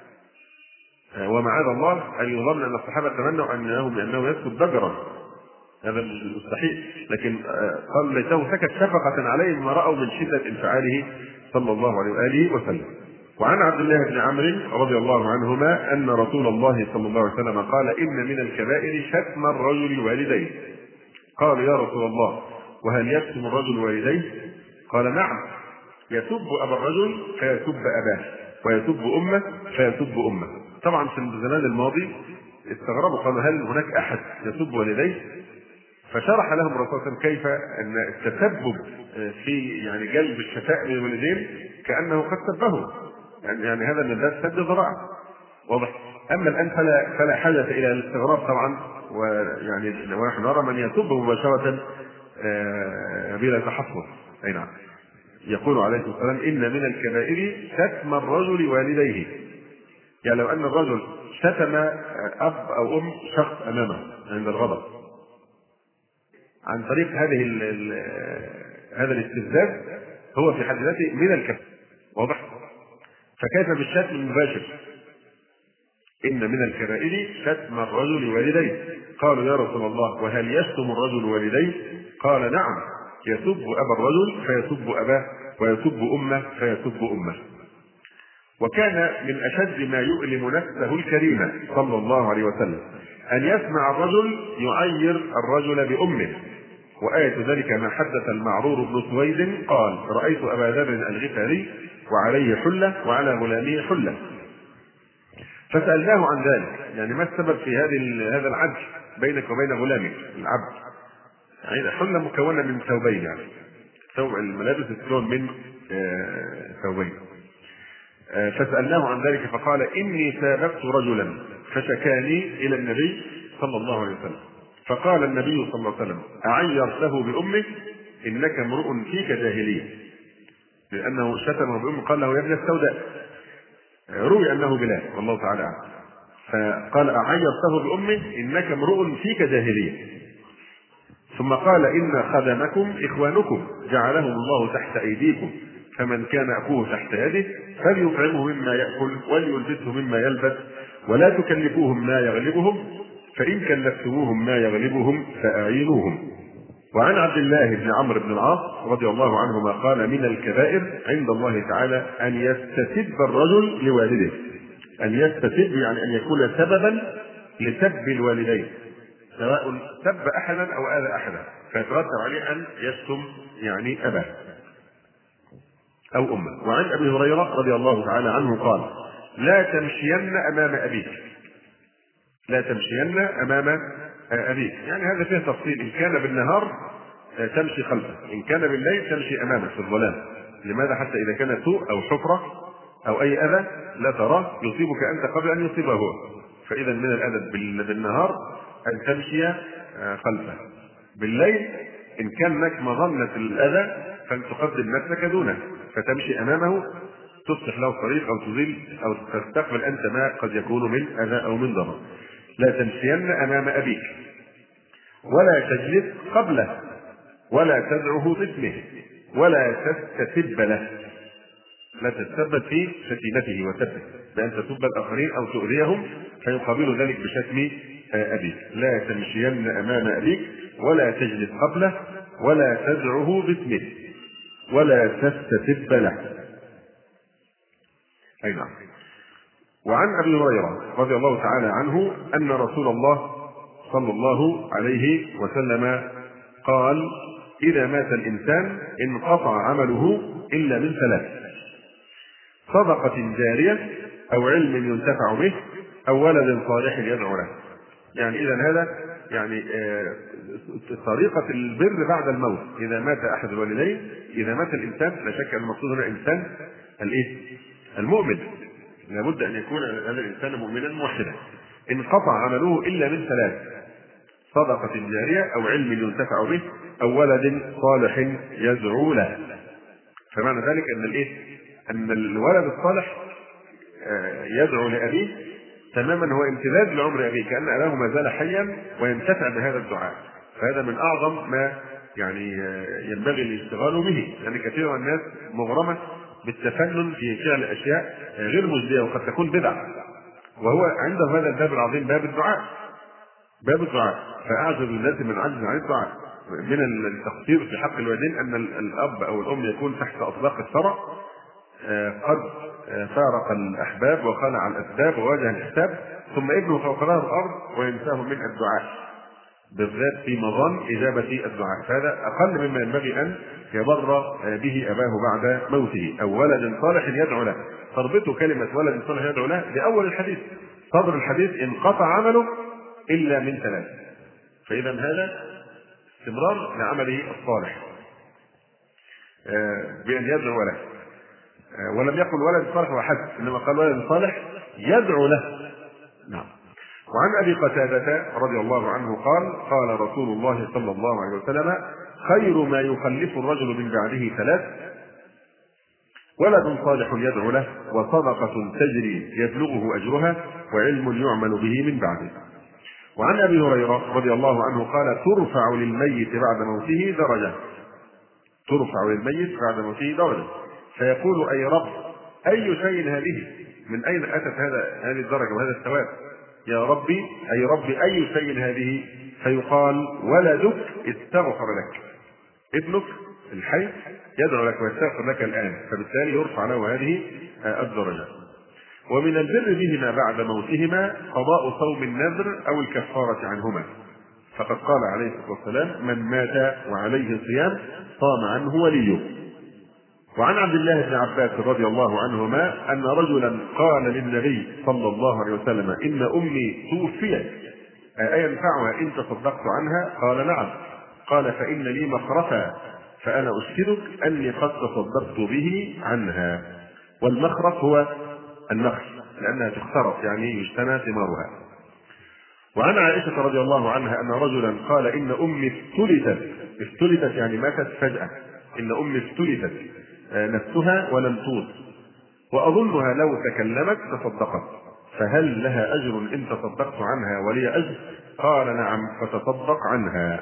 ومعاذ الله أن يظن أن الصحابة تمنوا أنه أنه يسكت ضجرا، هذا مستحيل، لكن قال ليته سكت شفقة عليه ما رأوا من شدة انفعاله صلى الله عليه وآله وسلم. وعن عبد الله بن عمرو رضي الله عنهما أن رسول الله صلى الله عليه وسلم قال: إن من الكبائر شتم الرجل والديه. قال: يا رسول الله وهل يشتم الرجل والديه؟ قال: نعم، يسب أبا الرجل فيسب أباه، ويسب أمه فيسب أمه. طبعا في الزمان الماضي استغربوا، قالوا: هل هناك أحد يسب والديه؟ فشرح لهم الرسول صلى الله عليه وسلم كيف أن التسبب في يعني جلب الشفاء من الوالدين كأنه قد سبه، يعني, يعني هذا من باب سد ذراعه، واضح. أما الآن فلا فلا حاجة إلى الاستغراب طبعا، ويعني ونحن نرى من يسب مباشرة بلا تحفظ. أي نعم. يقول عليه الصلاة والسلام: إن من الكبائر شتم الرجل والديه. يعني لو أن الرجل شتم أب أو أم شخص أمامه عند الغضب عن طريق هذه ال ال هذا الاستفزاز، هو في حد ذاته من الكبائر، واضح. فكيف بالشتم المباشر؟ إن من الكبائر شتم الرجل والديه. قالوا: يا رسول الله وهل يشتم الرجل والديه؟ قال: نعم، يسب أبا الرجل فيسب أباه، ويسب أمه فيسب أمه. وكان من أشد ما يؤلم نفسه الكريمة صلى الله عليه وسلم أن يسمع الرجل يعير الرجل بأمه. وآية ذلك ما حدث المعرور بن سويد قال: رأيت أبا ذر الغفاري وعليه حلة وعلى غلامه حلة، فسألناه عن ذلك، يعني ما السبب في هذه هذا العدل بينك وبين غلامك العبد؟ يعني حلة مكونة من ثوبين، يعني ثوب الملابس تكون من ثوبين. فسألناه عن ذلك فقال: إني سابقت رجلا فشكاني إلى النبي صلى الله عليه وسلم، فقال النبي صلى الله عليه وسلم: أعيرته بأمك؟ إنك امرؤ فيك جاهلية. لأنه شتمه بأمه، قال له: يا ابن السوداء. روي أنه بلال والله تعالى عنه. فقال: أعيرته بأمه؟ إنك امرؤ فيك جاهلية. ثم قال: إن خدمكم إخوانكم جعلهم الله تحت أيديكم، فمن كان أخوه تحت يده فليطعمه مما يأكل وليلبسه مما يلبس، ولا تكلفوهم ما يغلبهم، فإن كلفتموهم ما يغلبهم فأعينوهم. وعن عبد الله بن عمرو بن العاص رضي الله عنهما قال: من الكبائر عند الله تعالى أن يستسب الرجل لوالده. أن يستسب يعني أن يكون سببا لسب الوالدين، سواء سب أحدا أو آذى أحدا، فيترتب عليه أن يشتم يعني أباه أو أمه. وعن أبي هريرة رضي الله تعالى عنه قال: لا تمشين أمام أبيك. لا تمشين أمام أبيك، يعني هذا فيه تفصيل. إن كان بالنهار تمشي خلفه، إن كان بالليل تمشي أمامه في الظلام. لماذا؟ حتى إذا كان سوء أو حفرة أو أي أذى لا تراه يصيبك أنت قبل أن يصيبه هو. فإذا من الأدب بالنهار أن تمشي خلفه. بالليل إن كان لك مظنة الأذى فأن تقدم نفسك دونه، فتمشي أمامه تصلح له الطريق أو تزيل أو تستقبل أنت ما قد يكون من أذى أو من ضرر. لا تمشين أمام أبيك، ولا تجلس قبله، ولا تدعه باسمه، ولا تستسب له. لا تتسبب في شتيمته وسبه بأن تسب الآخرين أو تؤذيهم فيقابل ذلك بشتم أبيك. لا تمشين أمام أبيك، ولا تجلس قبله، ولا تدعه باسمه، ولا تستسب له. أي نعم. وعن أبي هريرة رضي الله تعالى عنه أن رسول الله صلى الله عليه وسلم قال: إذا مات الإنسان انقطع عمله إلا من ثلاث: صدقة جارية، أو علم ينتفع به، أو ولد صالح يدعو له. يعني إذا هذا يعني طريقة البر بعد الموت. إذا مات أحد الوالدين، إذا مات الإنسان، لا شك أن المقصود هنا الإنسان الإيه؟ المؤمن، لابد أن يكون هذا الإنسان مؤمنا موحدا. انقطع عمله إلا من ثلاث: صدقة جارية، أو علم ينتفع به، أو ولد صالح يدعو له. فمعنى ذلك أن الإيه؟ أن الولد الصالح يدعو لأبيه تماما، هو امتداد لعمر أبيه، كأن أباه ما زال حيا وينتفع بهذا الدعاء. فهذا من أعظم ما يعني ينبغي الاشتغال به، لأن يعني كثير من الناس مغرمة بالتفنن في فعل أشياء غير مجدية وقد تكون بدعة، وهو عنده هذا الباب العظيم، باب الدعاء. باب الدعاء. فأعجب الناس من عجز عن الدعاء. من التقصير في حق الوالدين أن الأب أو الأم يكون تحت أطلاق الثرى قد فارق الأحباب وخلع الأسباب وواجه الحساب، ثم ابنه فوق ظهر الأرض وينساه من الدعاء بالذات في مظان إجابة الدعاء، فهذا أقل مما ينبغي أن يبر به أباه بعد موته. أو ولد صالح يدعو له، تربط كلمة ولد صالح يدعو له بأول الحديث، صدر الحديث انقطع عمله إلا من ثلاث، فإذا هذا استمرار لعمله الصالح بأن يدعو له، ولم يقل ولد صالح وحسب، إنما قال ولد صالح يدعو له. نعم. وعن أبي قتادة رضي الله عنه قال قال رسول الله صلى الله عليه وسلم: خير ما يخلف الرجل من بعده ثلاث: ولد صالح يدعو له، وصدقة تجري يبلغه أجرها، وعلم يعمل به من بعده. وعن أبي هريرة رضي الله عنه قال: ترفع للميت بعد موته درجة، ترفع للميت بعد موته درجة، فيقول: أي رب، أي شيء هذه؟ من أين أتت هذا هذه الدرجة وهذا الثواب؟ يا ربي، أي ربي، أي شيء هذه؟ فيقال: ولدك استغفر لك، ابنك الحي يدعو لك ويستغفر لك الآن، فبالتالي يرفع له هذه الدرجة. ومن البر بهما بعد موتهما قضاء صوم النذر أو الكفارة عنهما، فقد قال عليه الصلاة والسلام: من مات وعليه صيام صام عنه وليه. وعن عبد الله بن عباس رضي الله عنهما أن رجلا قال للنبي صلى الله عليه وسلم: إن أمي توفيت، أينفعها إن تصدقت عنها؟ قال: نعم. قال: فإن لي مخرفا، فأنا أشهدك أني قد تصدقت به عنها. والمخرف هو النخل، لأنها تخترط يعني يجتنى ثمارها. وعن عائشة رضي الله عنها أن رجلا قال: إن أمي افتلتت، افتلتت يعني ماتت فجأة، إن أمي افتلتت نفسها ولم توت، وأظنها لو تكلمت تصدقت، فهل لها أجر إن تصدقت عنها ولي أجر؟ قال: نعم، فتصدق عنها.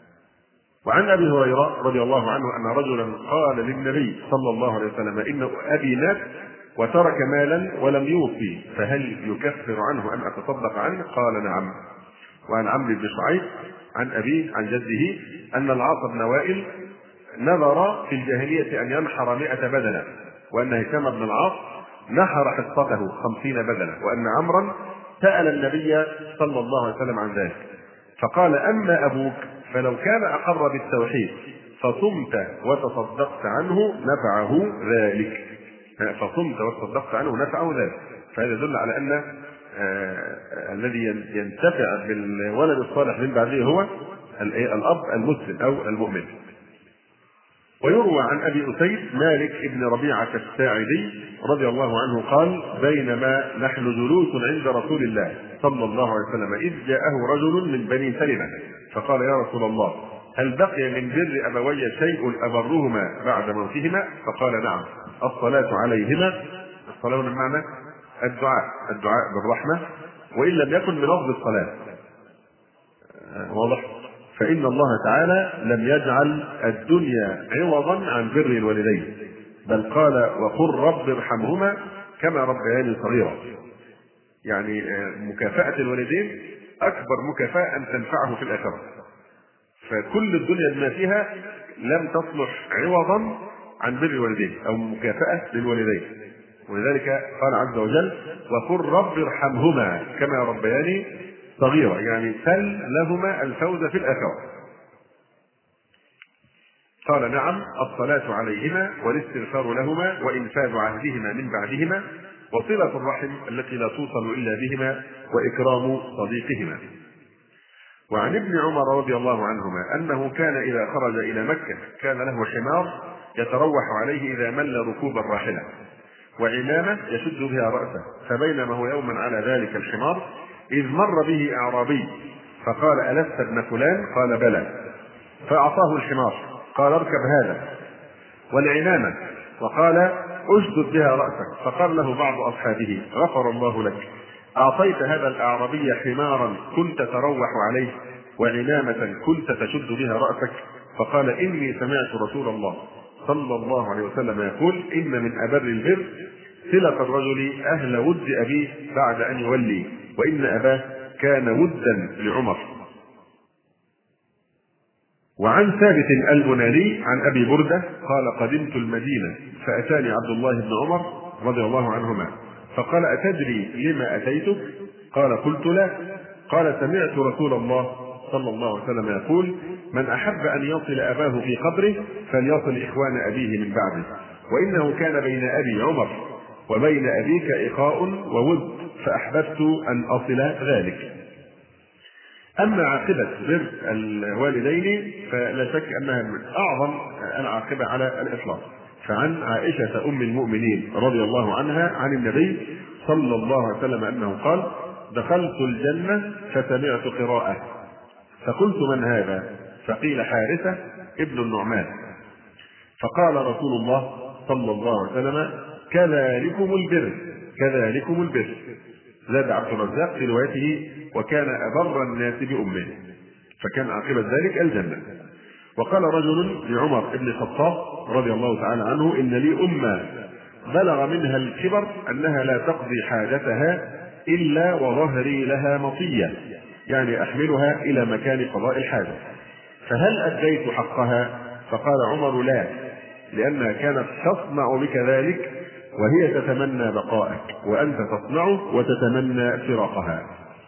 وعن أبي هريرة رضي الله عنه أن رجلا قال للنبي صلى الله عليه وسلم: إن أبي مات وترك مالا ولم يوصي، فهل يكفر عنه أن أتصدق عنه؟ قال: نعم. وعن عمرو بن شعيب عن أبيه عن جده أن العاص بن وائل نذر في الجاهلية أن ينحر مئة بدنة، وأن هشام بن العاص نحر حصته خمسين بدنة، وأن عمرا سأل النبي صلى الله عليه وسلم عن ذلك، فقال: أما أبوك فلو كان أقر بالتوحيد فصمت وتصدقت عنه نفعه ذلك، فصمت وتصدقت عنه نفعه ذلك. فهذا يدل على أن آه الذي ينتفع بالولد الصالح من بعده هو الأب المسلم أو المؤمن. ويروى عن أبي أسيد مالك بن ربيعة الساعدي رضي الله عنه قال: بينما نحن جلوس عند رسول الله صلى الله عليه وسلم إذ جاءه رجل من بني سلمة فقال: يا رسول الله، هل بقي من بر أبوي شيء أبرهما بعد موتهما؟ فقال: نعم، الصلاة عليهما. الصلاة بمعنى الدعاء، الدعاء بالرحمة، وإن لم يكن من لفظ الصلاة، واضح؟ فإن الله تعالى لم يجعل الدنيا عوضا عن بر الوالدين، بل قال: وقل رب ارحمهما كما ربياني صغيرا. يعني مكافأة الوالدين أكبر مكافأة أن تنفعه في الآخرة، فكل الدنيا بما فيها لم تصلح عوضا عن بر الوالدين أو مكافأة للوالدين، ولذلك قال عز وجل: وقل رب ارحمهما كما ربياني صغيرة، يعني سل لهما الفوز في الآخرة. قال: نعم، الصلاة عليهما والاستغفار لهما وإنفاذ عهدهما من بعدهما وصلة الرحم التي لا توصل إلا بهما وإكرام صديقهما. وعن ابن عمر رضي الله عنهما أنه كان إذا خرج إلى مكة كان له حمار يتروح عليه إذا مل ركوب الراحلة، وعمامة يشد بها رأسه، فبينما هو يوما على ذلك الحمار إذ مر به أعرابي فقال: ألست ابن فلان؟ قال: بلى. فأعطاه الحمار، قال: اركب هذا، والعمامة، وقال: أشدد بها رأسك. فقال له بعض أصحابه: غفر الله لك، أعطيت هذا الأعرابي حمارا كنت تروح عليه وعمامة كنت تشد بها رأسك؟ فقال: إني سمعت رسول الله صلى الله عليه وسلم يقول: إن من أبر البر صلة الرجل أهل ود أبيه بعد أن يولي، وإن أباه كان ودا لعمر. وعن ثابت البناني عن أبي بردة قال قدمت المدينة فأتاني عبد الله بن عمر رضي الله عنهما فقال أتدري لما أتيتك؟ قال قلت لا. قال سمعت رسول الله صلى الله عليه وسلم يقول من أحب أن يصل أباه في قبره فليصل إخوان أبيه من بعده، وإنه كان بين أبي عمر وبين أبيك إخاء وود فأحببت أن أصل ذلك. أما عاقبة بر الوالدين فلا شك أنها من أعظم العاقبة على الإطلاق. فعن عائشة أم المؤمنين رضي الله عنها عن النبي صلى الله عليه وسلم أنه قال دخلت الجنة فسمعت قراءة فقلت من هذا؟ فقيل حارثة ابن النعمان. فقال رسول الله صلى الله عليه وسلم كذلكم البر كذلكم البر. زاد عبد الرزاق في روايته وكان أبر الناس بأمه، فكان عاقبة ذلك الجنة. وقال رجل لعمر بن الخطاب رضي الله تعالى عنه إن لي أمة بلغ منها الكبر أنها لا تقضي حاجتها إلا وظهري لها مطية، يعني أحملها إلى مكان قضاء الحاجة، فهل أديت حقها؟ فقال عمر لا، لأنها كانت تصنع بك ذلك وهي تتمنى بقائك وأنت تصنع وتتمنى فراقها.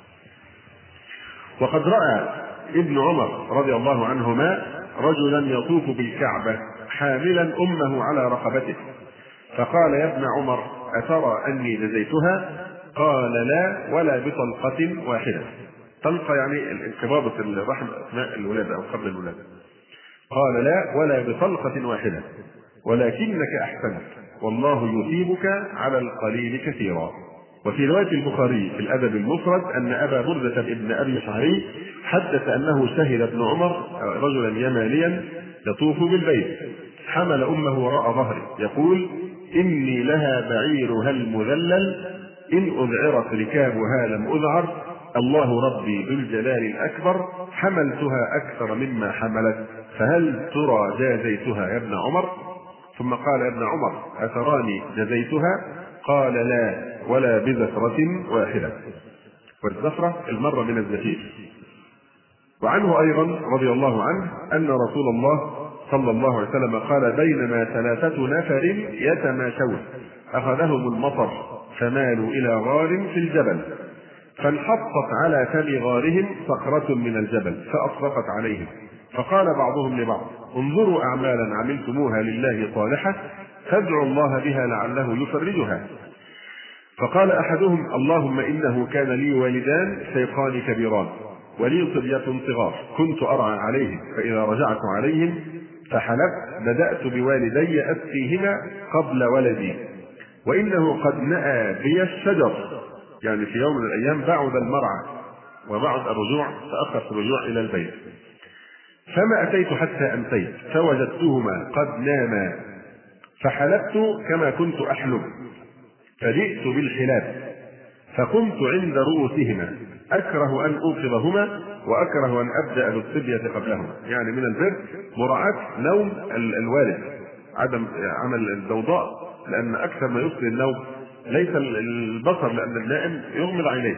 وقد رأى ابن عمر رضي الله عنهما رجلا يطوف بالكعبة حاملا أمه على رقبته، فقال يا ابن عمر أترى أني جزيتها؟ قال لا ولا بطلقة واحدة. طلقة يعني انقباضة الرحم أثناء الولادة أو قبل الولادة. قال لا ولا بطلقة واحدة ولكنك أحسنت والله يثيبك على القليل كثيرا. وفي رواية البخاري في الأدب المفرد أن أبا بردة ابن أبي شهري حدث أنه شهد ابن عمر رجلا يمانيا يطوف بالبيت حمل أمه وراء ظهره يقول إني لها بعيرها المذلل إن أذعرت ركابها لم أذعر الله ربي ذو الجلال الأكبر حملتها أكثر مما حملت فهل ترى جازيتها يا ابن عمر؟ ثم قال يا ابن عمر أتراني جزيتها؟ قال لا ولا بزفرة واحدة. والزفرة المرة من الزفير. وعنه أيضا رضي الله عنه أن رسول الله صلى الله عليه وسلم قال بينما ثلاثة نفر يتماشون أخذهم المطر فمالوا إلى غار في الجبل فانحطت على فم غارهم صخرة من الجبل فأطبقت عليهم، فقال بعضهم لبعض انظروا أعمالا عملتموها لله صالحة فادعوا الله بها لعله يفرجها. فقال أحدهم اللهم إنه كان لي والدان شيخان كبيران ولي صبية صغار كنت أرعى عليهم فإذا رجعت عليهم فحلفت بدأت بوالدي أسقيهما قبل ولدي وإنه قد نأى بي الشجر، يعني في يوم من الأيام بعد المرعى وبعد الرجوع تأخر في الرجوع إلى البيت، فما أتيت حتى أمسيت فوجدتهما قد ناما فحلفت كما كنت أحلم فجئت بالحلاف فقمت عند رؤوسهما أكره أن أوقظهما وأكره أن أبدأ بالصبية قبلهما. يعني من البر مراعاة نوم الوالد، عدم عمل الضوضاء، لأن أكثر ما يفسد النوم ليس البصر لأن النائم يغمض عينيه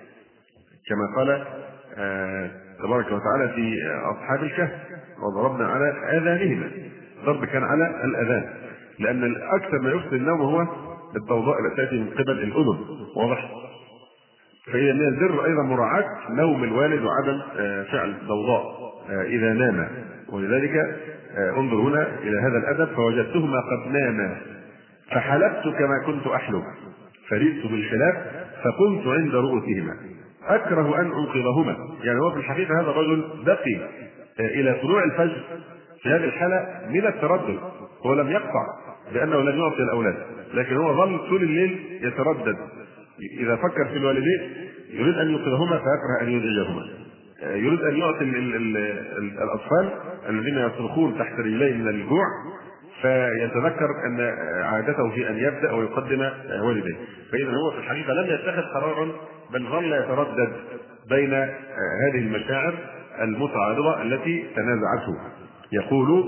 كما قال آه تبارك وتعالى في أصحاب الكهف وضربنا على آذانهما. ضرب كان على الأذان لأن أكثر ما يفسد النوم هو الضوضاء التي تأتي من قبل الأذن، واضح؟ فإذا من البر أيضا مراعاة نوم الوالد وعدم فعل ضوضاء إذا نام، ولذلك انظر هنا إلى هذا الأدب فوجدتهما قد ناما فحلفت كما كنت أحلم فريت بالحلاف فقمت عند رؤوسهما أكره أن أنقذهما. يعني هو في الحقيقة هذا الرجل بقي إلى طلوع الفجر في هذه الحالة من التردد، هو لم يقطع لأنه لم يعطي الأولاد، لكن هو ظل طول الليل يتردد إذا فكر في الوالدين يريد أن ينقذهما فيكره أن يزعجهما، يريد أن يعطي الأطفال الذين يصرخون تحت رجليه من الجوع فيتذكر أن عادته في أن يبدأ ويقدم والديه. فإذا هو في الحقيقة لم يتخذ قرارا بل ظل يتردد بين هذه المشاعر المتعارضة التي تنازعته. يقول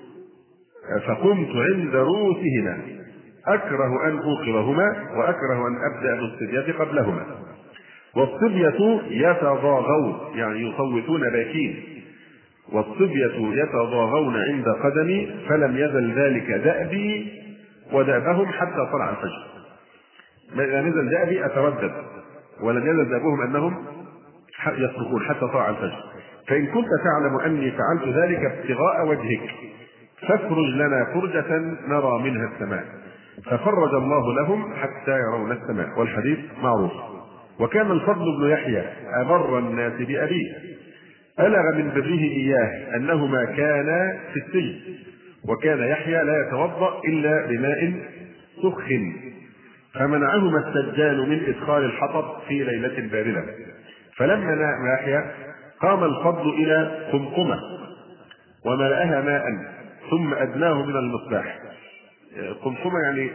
فقمت عند رؤوسهما أكره أن أوقظهما وأكره أن أبدأ بالصبية قبلهما. والصبية يتضاغون يعني يصوتون باكين والصبية يتضاغون عند قدمي فلم يزل ذلك دأبي ودأبهم حتى طلع الفجر. إذا نزل دأبي أتردد، ولم يزل دأبهم أنهم يصرخون حتى طلع الفجر. فإن كنت تعلم أني فعلت ذلك ابتغاء وجهك فافرج لنا فرجة نرى منها السماء، ففرج الله لهم حتى يرون السماء. والحديث معروف. وكان الفضل بن يحيى أبر الناس بأبيه، بلغ من بره إياه أنهما كانا في السجن، وكان يحيى لا يتوضأ إلا بماء سخن، فمنعهما السجان من إدخال الحطب في ليلة باردة. فلما نام يحيى قام الفضل إلى قمقمة وملأها ماء ثم أدناه من المصباح. قمقمة يعني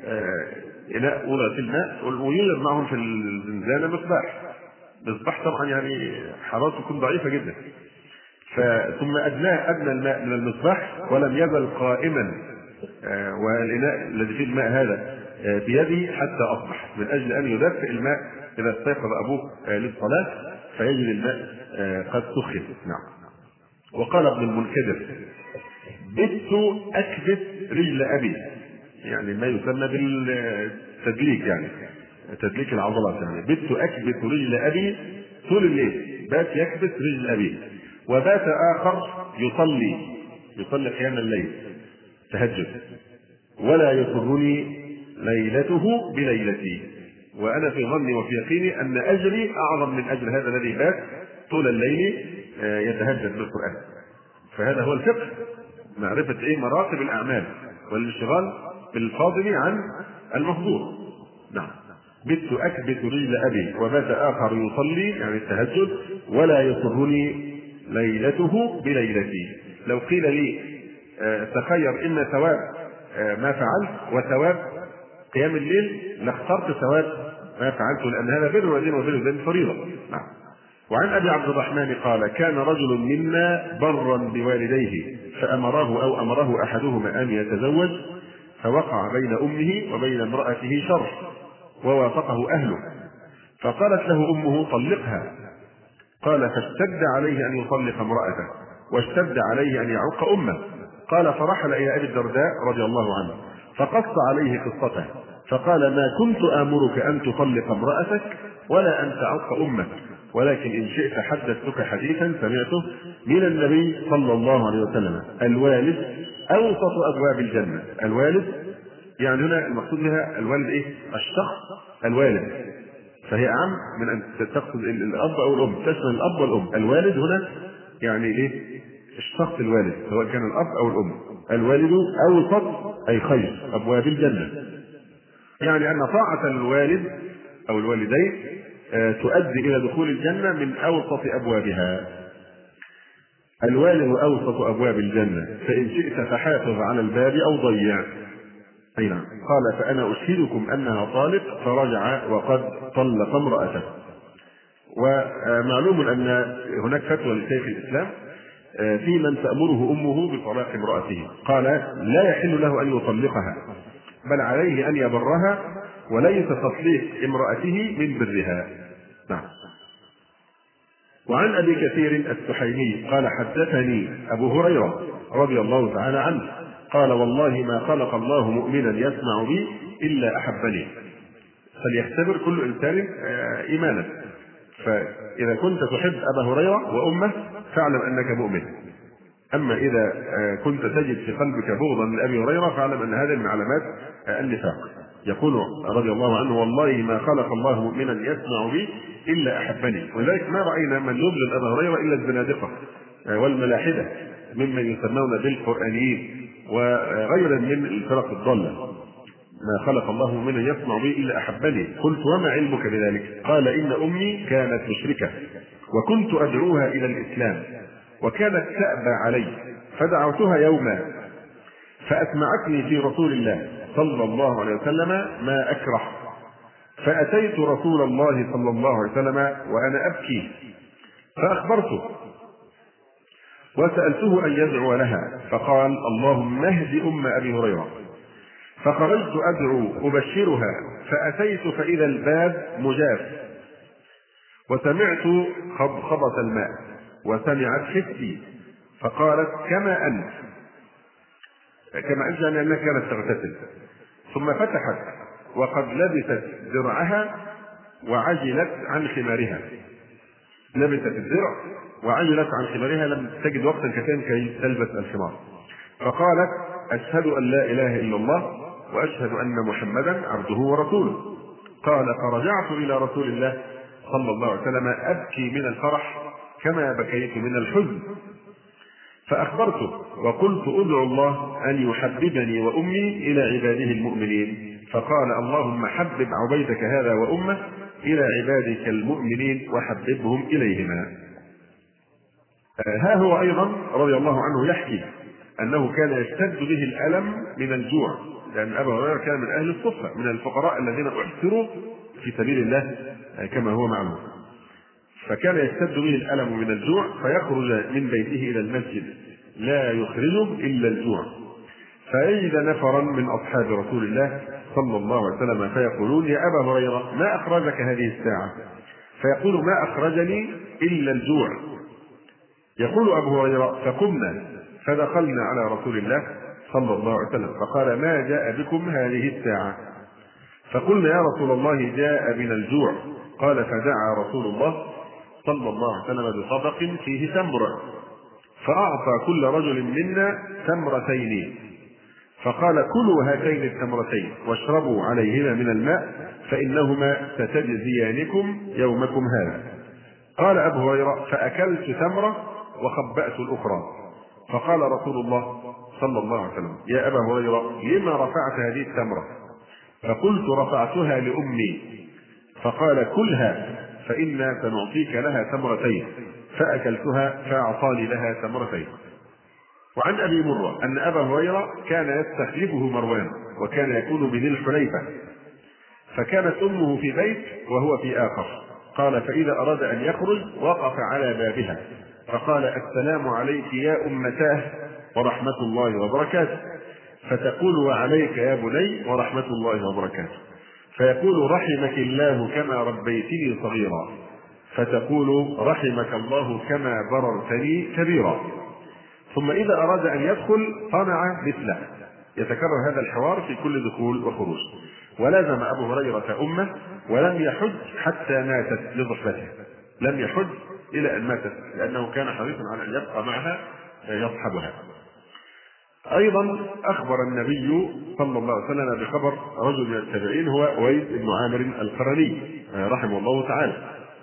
إناء أولى في الماء، ويوجد معهم في الزنزانة مصباح. مصباح طبعا يعني حرارته تكون ضعيفة جدا. ثم أدناه أدنى الماء من المصباح ولم يزل قائما والإناء الذي فيه الماء هذا بيده حتى أصبح، من أجل أن يدفئ الماء إذا استيقظ أبوه للصلاة فيجد الماء قد سخن. نعم. وقال ابن المنكدر: بت أكبت رجل أبي، يعني ما يسمى بالتدليك، يعني تدليك العضلات. يعني بت أكبت رجل أبي طول الليل، بات يكبت رجل أبي. وبات آخر يصلي يصلي قيام الليل تهجد، ولا يسرني ليلته بليلتي، وأنا في ظني وفي يقيني أن أجري أعظم من أجر هذا الذي بات طول الليل يتهجد بالقرآن. فهذا هو الفقه، معرفة إيه مراتب الأعمال والانشغال بالفاضل عن المفضول. نعم. بت أكبت رجل أبي وبات آخر يصلي، يعني التهجد، ولا يسرني ليلته بليلتي. لو قيل لي تخير إن ثواب ما فعلت وثواب قيام الليل لاخترت ثواب ما فعلته، لأن هذا بر والدين وبر الوالدين فريضة. نعم. وعن أبي عبد الرحمن قال: كان رجل منا برا بوالديه فأمره أو أمره أحدهما أن يتزوج، فوقع بين أمه وبين امرأته شر ووافقه أهله، فقالت له أمه: طلقها. قال: فاشتد عليه أن يطلق امرأته واشتد عليه أن يعق أمه. قال: فرحل إلى أبي الدرداء رضي الله عنه فقص عليه قصته، فقال: ما كنت آمرك أن تطلق امرأتك ولا أن تعق أمك، ولكن إن شئت حدثتك حديثا سمعته من النبي صلى الله عليه وسلم: الوالد أوسط أبواب الجنة. الوالد يعني هنا المقصود بها الوالد إيه؟ الشخص الوالد، فهي أعم من أن تقصد الأب أو الأم، تشمل الأب والأم. الوالد هنا يعني إيه؟ الشخص الوالد، سواء كان الأب أو الأم. الوالد أوسط أي خير أبواب الجنة، يعني أن طاعة الوالد أو الوالدين تؤدي إلى دخول الجنة من أوسط أبوابها. الوالد أوسط أبواب الجنة، فإن شئت فحافظ على الباب أو ضيع. أي نعم. قال: فأنا أشهدكم أنها طالق، فرجع وقد طلق امرأته. ومعلوم أن هناك فتوى لشيخ الإسلام في من تأمره أمه بطلاق امرأته، قال: لا يحل له أن يطلقها، بل عليه أن يبرها، وليس تطليق امرأته من برها. نعم. وعن أبي كثير السحيمي قال: حدثني أبو هريرة رضي الله تعالى عنه قال: والله ما خلق الله مؤمنا يسمع بي إلا أحبني. فليختبر كل إنسان إيمانا، فإذا كنت تحب أبا هريرة وأمه فاعلم أنك مؤمن. أما إذا كنت تجد في قلبك بغضا لأبي هريرة فاعلم أن هذا من علامات النفاق. يقول رضي الله عنه: والله ما خلق الله مؤمنا يسمع بي إلا أحبني. ولذلك ما رأينا من يبغض أبا هريرة إلا الزنادقة والملاحدة ممن يسمون بالقرآنيين وغيرا من الفرق الضالة. ما خلق الله مؤمنا يسمع بي إلا أحبني. قلت: وما علمك بذلك؟ قال: إن أمي كانت مشركة وكنت أدعوها إلى الإسلام، وكانت تأبى علي، فدعوتها يوما فأسمعتني في رسول الله صلى الله عليه وسلم ما أكره، فأتيت رسول الله صلى الله عليه وسلم وأنا أبكي فأخبرته وسألته أن يدعو لها، فقال: اللهم اهد أم أبي هريرة. فخرجت أدعو أبشرها، فأتيت فإذا الباب مجاف، وسمعت خبخبة الماء وسمعت حسي، فقالت كما أنت، كما أنت يعني أنها كانت تغتسل، ثم فتحت وقد لبست درعها وعجلت عن خمارها، لبست الدرع وعجلت عن خمارها، لم تجد وقتا كافيا كي تلبس الخمار. فقالت أشهد أن لا إله إلا الله وأشهد أن محمدا عبده ورسوله. قال فرجعت إلى رسول الله صلى الله عليه وسلم أبكي من الفرح كما بكيت من الحزن، فأخبرته وقلت أدعو الله أن يحببني وأمي إلى عباده المؤمنين، فقال اللهم حبب عبيدك هذا وأمه إلى عبادك المؤمنين وحببهم إليهما. ها هو أيضا رضي الله عنه يحكي أنه كان يشتد به الألم من الجوع، لأن أبا هريرة كان من أهل الصفة من الفقراء الذين أحسروا في سبيل الله كما هو معلوم، فكان يشتد به الألم من الجوع فيخرج من بيته إلى المسجد لا يخرجه إلا الجوع، فيجد نفرا من أصحاب رسول الله صلى الله عليه وسلم فيقولون يا أبا هريرة ما أخرجك هذه الساعة؟ فيقول ما أخرجني إلا الجوع. يقول أبو هريرة فقمنا فدخلنا على رسول الله صلى الله عليه وسلم فقال ما جاء بكم هذه الساعة؟ فقلنا يا رسول الله جاء بنا الجوع. قال فدعا رسول الله صلى الله عليه وسلم بطبق فيه تمر، فأعطى كل رجل منا تمرتين، فقال كلوا هاتين التمرتين واشربوا عليهما من الماء فإنهما ستجزيانكم يومكم هذا. قال أبو هريرة فأكلت تمرة وخبأت الأخرى، فقال رسول الله صلى الله عليه وسلم يا أبا هريرة لما رفعت هذه التمرة؟ فقلت رفعتها لأمي، فقال كلها فإنا سنعطيك لها تمرتين، فأكلتها فأعطاني لها تمرتين. وعن أبي مرة أن أبا هريرة كان يستخلفه مروان وكان يكون بذي الحليفة، فكانت أمه في بيت وهو في آخر، قال فإذا أراد أن يخرج وقف على بابها فقال السلام عليك يا أمتاه ورحمة الله وبركاته، فتقول وعليك يا بني ورحمة الله وبركاته، فيقول رحمك الله كما ربيتني صغيرا، فتقول رحمك الله كما بررتني كبيرا. ثم إذا أراد أن يدخل صنع مثله، يتكرر هذا الحوار في كل دخول وخروج. ولازم أبو هريرة أمه ولم يحج حتى ماتت لصحبته، لم يحج إلى أن ماتت لأنه كان حريصا على أن يبقى معها يصحبها. أيضا أخبر النبي صلى الله عليه وسلم بخبر رجل من التابعين هو أويس بن عامر القرني رحمه الله تعالى.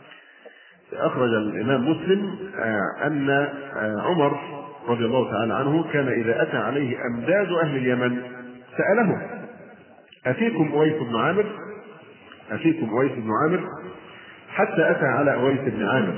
أخرج الإمام مسلم أن عمر رضي الله تعالى عنه كان إذا أتى عليه أمداد أهل اليمن سألهم أفيكم أويس بن عامر؟ أفيكم أويس بن عامر؟ حتى أتى على أويس بن عامر،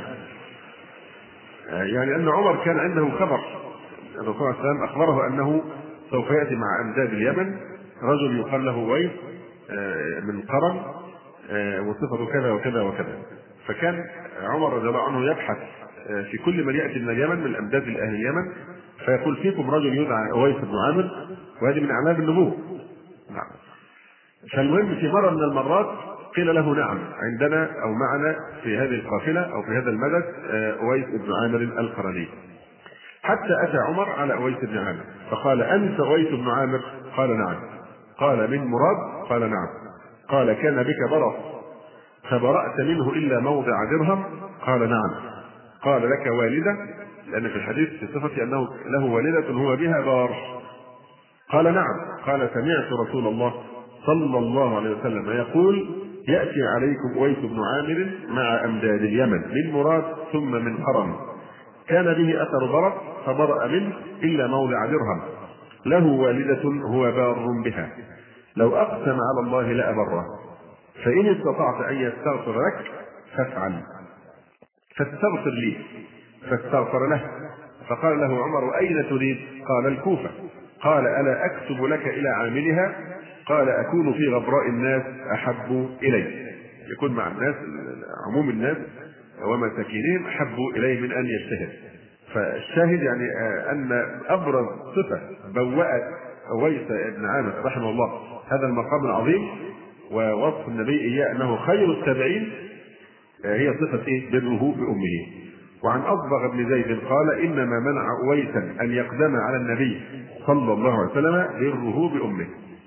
يعني أن عمر كان عنده خبر، الرسول صلى الله عليه وسلم أخبره أنه سوف يأتي مع أمداد اليمن رجل يقال له أويس من قرن وصفته كذا وكذا وكذا. فكان عمر رضي الله عنه يبحث في كل من يأتي من اليمن من أمداد أهل اليمن فيقول فيكم رجل يدعى أويس بن عامر، وهذه من أعلام النبوة. نعم. فالمهم في مرة من المرات قيل له نعم عندنا أو معنا في هذه القافلة أو في هذا المدد أويس بن عامر القرني، حتى أتى عمر على أويس بن عامر فقال أنت أويس بن عامر؟ قال نعم. قال من مراد؟ قال نعم. قال كان بك برص فبرأت منه إلا موضع درهم؟ قال نعم. قال لك والدة؟ لأن في الحديث في صفة أنه له والدة هو بها بار. قال نعم. قال سمعت رسول الله صلى الله عليه وسلم يقول يأتي عليكم أويس بن عامر مع أمداد اليمن من مراد ثم من قرن، كان به أثر برص فبرأ منه إلا موضع درهم، له والدة هو بار بها، لو أقسم على الله لأبره، فإن استطعت أن يستغفر لك فافعل، فاستغفر لي، فاستغفر له. فقال له عمر وأين تريد؟ قال الكوفة. قال ألا أكتب لك إلى عاملها؟ قال أكون في غبراء الناس أحب إلي، يكون مع الناس عموم الناس ومساكينهم أحب إليه من أن يجتهد. فالشاهد يعني أن أبرز صفة بوأت أويس بن عامر رحمه الله هذا المقام العظيم ووصف النبي إياه أنه خير التابعين هي صفة إيه؟ بره بأمه. وعن أصبغ بن زيد قال إنما منع أويسا أن يقدم على النبي صلى الله عليه وسلم بره بأمه،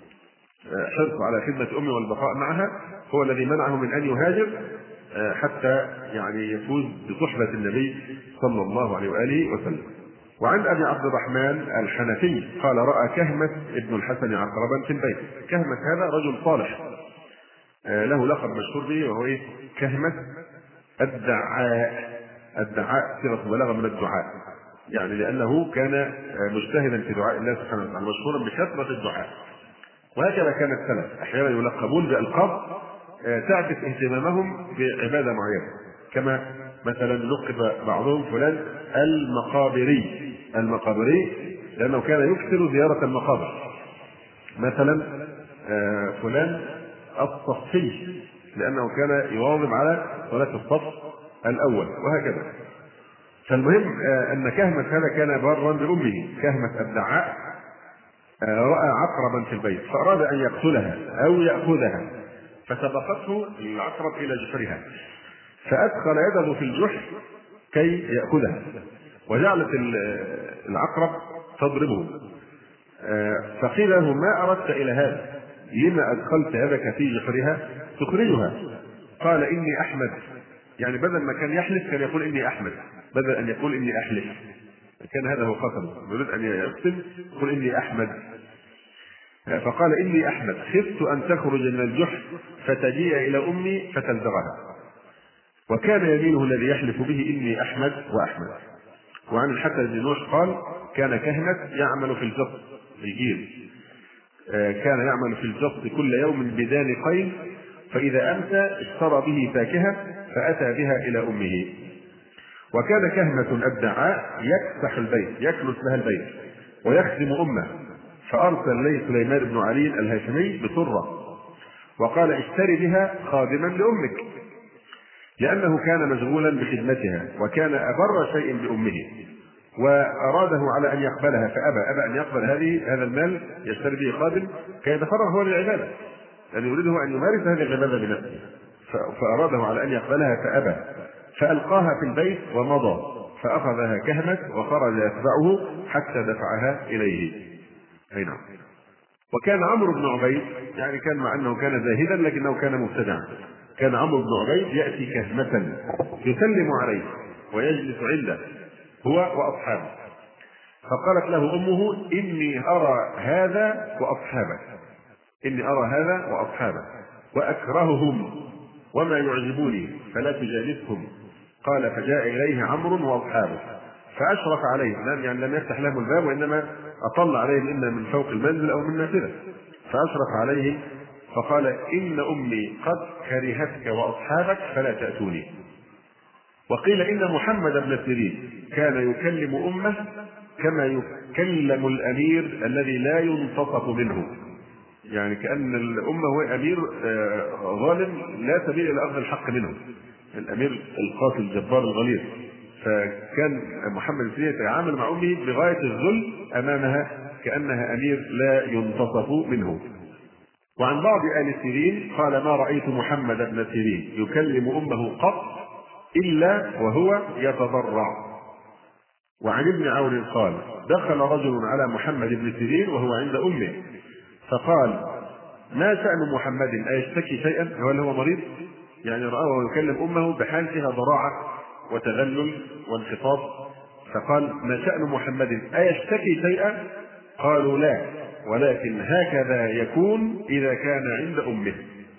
حرصه على خدمة أمه والبقاء معها هو الذي منعه من أن يهاجر حتى يعني يفوز بصحبة النبي صلى الله عليه وآله وسلم. وعن أبي عبد الرحمن الحنفي قال رأى كهمة ابن الحسن عقربا في البيت. كهمة هذا رجل صالح له لقب مشهور به وهو إيه؟ كهمة الدعاء. الدعاء صيغة مبالغة من الدعاء، يعني لأنه كان مجتهدا في دعاء الله سبحانه وتعالى، مشهورا بكثرة الدعاء. وهكذا كان السلف أحيانا يلقبون بألقاب تعكس اهتمامهم بعبادة معينة، كما مثلا لقب بعضهم فلان المقابري. المقابري لأنه كان يكثر زيارة المقابر. مثلا فلان الصفي لأنه كان يواظب على صلاة الصف الأول، وهكذا. فالمهم أن كهمة هذا كان بارا بأمه. كهمة الدعاء رأى عقربا في البيت فأراد أن يقتلها أو يأخذها، فسبقته العقرب إلى جحرها فأدخل يده في الجحر كي يأخذها، وجعلت العقرب تضربه. فقيل له ما أردت إلى هذا؟ لما أدخلت يدك في جحرها تخرجها؟ قال إني أحمد، يعني بدل ما كان يحلف كان يقول إني أحمد بدل أن يقول إني أحلف، كان هذا هو قسمه، يريد أن يقسم يقول إني أحمد. فقال إني أحمد خفت أن تخرج من الجحر فتجيء إلى أمي فتلدغها. وكان يمينه الذي يحلف به إني أحمد وأحمد. وعن الحسن بن نوح قال كان كهنة يعمل في الجص الجيل، كان يعمل في الجص كل يوم بدان قيل، فإذا أمسى اشترى به فاكهة فأتى بها إلى أمه. وكان كهنة الدعاء يكسح البيت، يكنس لها البيت ويخدم أمه، فأرسل إليه سليمان بن علي الهاشمي بسرة وقال اشتري بها خادما لأمك، لأنه كان مشغولا بخدمتها وكان أبر شيء بأمه، وأراده على أن يقبلها فأبى أبى أن يقبل هذه هذا المال يشتري به خادم كي يتفرغ هو للعبادة، لأن يريده أن يمارس هذه العبادة بنفسه، فأراده على أن يقبلها فأبى، فألقاها في البيت ومضى، فأخذها كهمة وخرج يتبعه حتى دفعها إليه. أي نعم. وكان عمرو بن عبيد، يعني كان مع أنه كان زاهدا لكنه كان مبتدعا، كان عمرو بن عبيد يأتي كهمة يسلم عليه ويجلس عنده هو وأصحابه، فقالت له أمه إني أرى هذا وأصحابه إني أرى هذا وأصحابه وأكرههم وما يعجبوني فلا تجالسهم. قال فجاء إليه عمرو وأصحابه فأشرف عليهم، يعني لم يفتح لهم الباب وإنما أطل عليهم إما من فوق المنزل أو من نافذة، فأشرف عليهم فقال إن أمي قد كرهتك وأصحابك فلا تأتوني. وقيل إن محمد بن سيرين كان يكلم أمه كما يكلم الأمير الذي لا ينتصف منه، يعني كأن الأمة هو أمير ظالم لا سبيل إلى أخذ الحق منه، الأمير القاسي الجبار الغليظ، فكان محمد بن سيرين يتعامل مع أمه بغاية الذل أمامها كأنها أمير لا ينتصف منه. وعن بعض آل سيرين قال ما رأيت محمد بن سيرين يكلم أمه قط إلا وهو يتضرع. وعن ابن عون قال دخل رجل على محمد بن سيرين وهو عند أمه فقال ما شأن محمد أيشتكي شيئا؟ هل هو مريض؟ يعني رآه يكلم أمه بحال فيها ضراعة وتذلل وانخفاض، فقال ما شأن محمد أيشتكي شيئا؟ قالوا لا، ولكن هكذا يكون إذا كان عند أمه.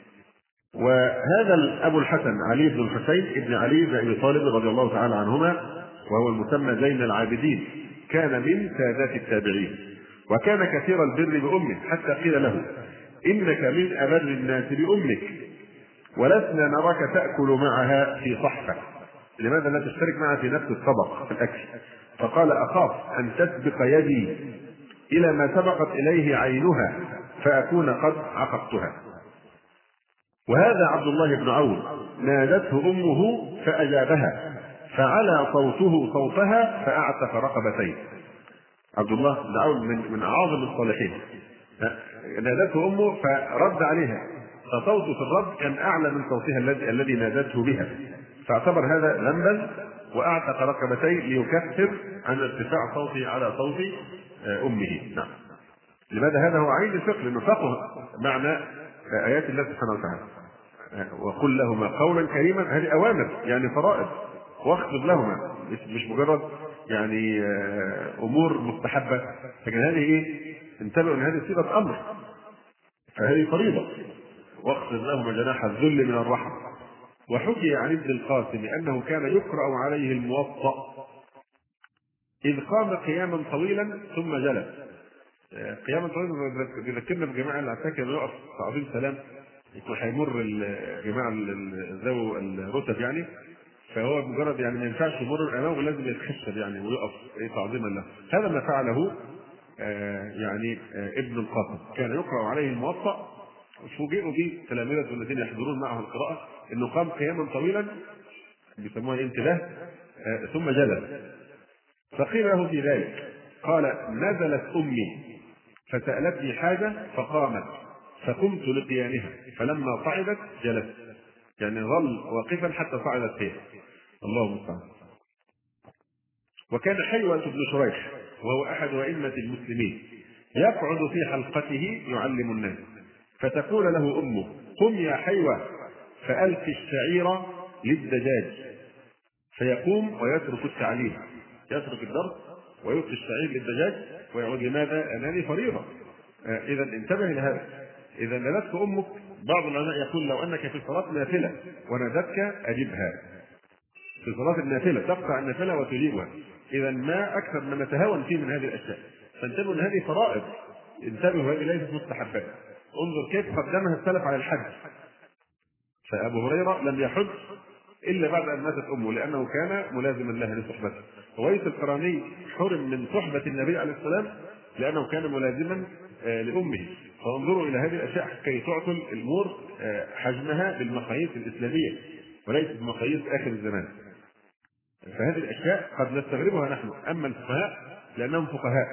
وهذا أبو الحسن علي بن الحسين ابن علي بن أبي طالب رضي الله تعالى عنهما، وهو المسمى زين العابدين، كان من سادات التابعين، وكان كثير البر بأمه حتى قيل له إنك من أبر الناس بأمك ولسنا نراك تأكل معها في صحفة، لماذا لا تشترك معها في نفس الطبق في الأكل؟ فقال أخاف أن تسبق يدي إلى ما سبقت إليه عينها فأكون قد عقبتها. وهذا عبد الله بن عون نادته أمه فأجابها فعلى صوته صوتها فأعتق رقبتين. عبد الله بن عون من من أعظم الصالحين، نادته أمه فرد عليها، فصوته في الرد كان أعلى من صوتها الذي الذي نادته بها، فاعتبر هذا ذنبا وأعتق رقبتين ليكفر عن ارتفاع صوته على صوت أمه. نعم. لماذا؟ هذا هو عين الفقه، لأنه فقه معنى آيات الله سبحانه وتعالى. وقل لهما قولا كريما، هذه أوامر يعني فرائض، واخفض لهما، مش مجرد يعني أمور مستحبة، لكن هذه إيه؟ انتبهوا أن هذه صيغة أمر، فهذه فريضة. واخفض لهما جناح الذل من الرحمة. وحكي عن ابن القاسم أنه كان يقرأ عليه الموطأ إذ قام قياما طويلا ثم جلس. قياما طويلا بيذكرنا بجماعة العساكر اللي يقف تعظيم سلام، يكون هيمر الجماعة ذوي الرتب يعني، فهو مجرد يعني ما ينفعش يمر امامه، لازم يتخشب يعني ويقف تعظيما له. هذا ما فعله آه يعني آه ابن القاسم، كان يقرأ عليه الموطأ. فوجئوا به تلاميذه الذين يحضرون معه القراءة انه قام قياما طويلا بيسموها انتباه آه ثم جلس. فقيل له في ذلك قال: نزلت امي فسألتني حاجة فقامت فقمت لقيامها، فلما صعدت جلست، يعني ظل واقفا حتى صعدت فيها. الله المستعان. وكان حيوة بن شريح وهو أحد أئمة المسلمين يقعد في حلقته يعلم الناس، فتقول له أمه: قم يا حيوة فألق الشعير للدجاج، فيقوم ويترك التعليم، يترك الدرس ويلقي الشعير للدجاج ويعود. لماذا؟ أن هذه فريضة. آه إذا انتبه لهذا. إذا نادتك أمك، بعض العلماء يقول لو أنك في صلاة نافلة ونادتك أجبها. في صلاة النافلة تقطع النافلة وتجيبها. إذا ما أكثر ما نتهاون فيه من هذه الأشياء. فانتبهوا أن هذه فرائض، انتبهوا هذه ليست مستحبات. انظر كيف قدمها السلف على الحج. فأبو هريرة لم يحج إلا بعد أن ماتت أمه لأنه كان ملازما لها لصحبته. وويس القراني حرم من صحبة النبي عليه السلام لأنه كان ملازما لأمه. فانظروا إلى هذه الأشياء كي تعطل الأمور حجمها بالمقاييس الإسلامية وليس بمقاييس آخر الزمان. فهذه الأشياء قد نستغربها نحن، أما الفقهاء لأنهم فقهاء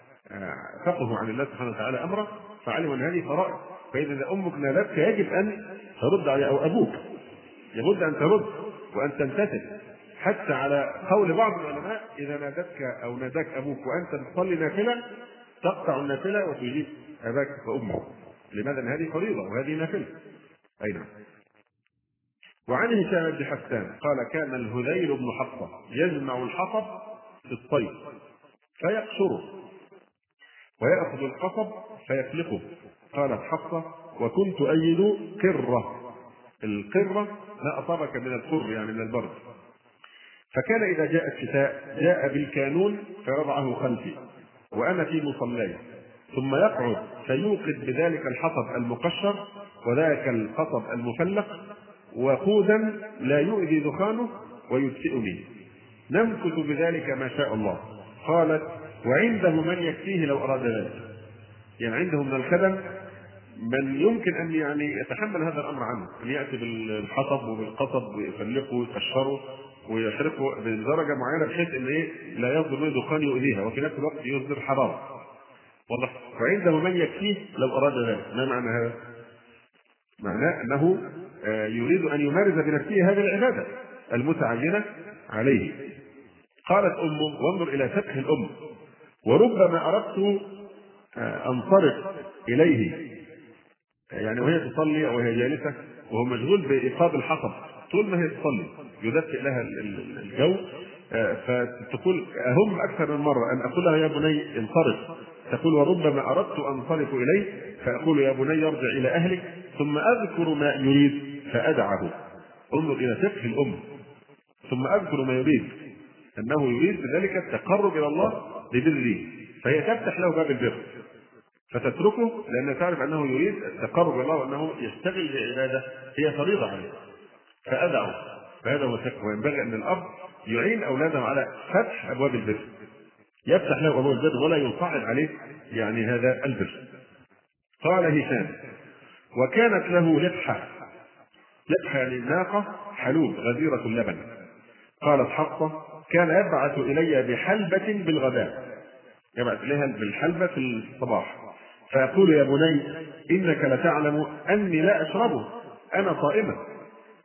فقهوا عن الله سبحانه وتعالى أمره فعلموا أن هذه فرائض. فإذا أمك نادتك يجب أن ترد عليها، أو أبوك يجب أن ترد وأن تمتثل. حتى على قول بعض العلماء إذا نادتك أو ناداك أبوك وأنت تصلي نافلة تقطع النافلة وتجيب أباك وأمك. لماذا؟ أن هذه فريضة وهذه نافلة. أي نعم. وعن هشام بن حسان قال: كان الهذيل بن حفصة يجمع الحطب في الصيف فيقشره ويأخذ القصب فيفلقه. قالت حفصة: وكنت أجد قرة. القرة ما أصابك من القر يعني من البرد. فكان إذا جاء الشتاء جاء بالكانون فيضعه خلفي وأنا في مصلاي، ثم يقعد فيوقد بذلك الحطب المقشر وذاك القصب المفلق وقودا لا يؤذي دخانه ويدفئني، نمكث بذلك ما شاء الله. قالت: وعنده من يكفيه لو أراد ذلك. يعني عنده من الخدم من يمكن أن يعني يتحمل هذا الأمر عنه، أن يأتي بالحطب وبالقصب ويفلقه ويقشره ويحرقه بدرجة معينة بحيث أن إيه لا يصدر منه دخان يؤذيها وفي نفس الوقت يصدر حرارة. واضح؟ وعنده من يكفيه لو أراد ذلك. ما معنى هذا؟ معناه أنه يريد أن يمارس بنفسه هذه العبادة المتعينة عليه. قالت أمه، وانظر إلى فقه الأم: وربما أردت أنصرف إليه، يعني وهي تصلي أو وهي جالسة وهو مشغول بإيقاظ الحطب، طول ما هي تصلي يدفئ لها الجو، فتقول أهم أكثر من مرة أن أقول لها: يا بني انصرف. تقول: وربما أردت أنصرف إليه فأقول: يا بني ارجع إلى أهلك، ثم أذكر ما يريد فأدعه. انظر إلى فقه الأم. ثم أذكر ما يريد، أنه يريد بذلك التقرب إلى الله ببره، فهي تفتح له باب البر فتتركه لأنها تعرف أنه يريد التقرب إلى الله وأنه يشتغل بعبادة هي فريضة عليه، فأدعه. فهذا هو الفقه. وينبغي أن الأب يعين أولاده على فتح أبواب البر، يفتح له أبواب البر ولا يصعد عليه يعني هذا البر. قال هشام: وكانت له لقحة. لقحة يعني ناقة حلوب غزيرة اللبن. قالت حفصة: كان يبعث إلي بحلبة بالغداء، يبعث إليها بالحلبة في الصباح، فيقول: يا بني إنك لتعلم أني لا أشربه، أنا صائمة.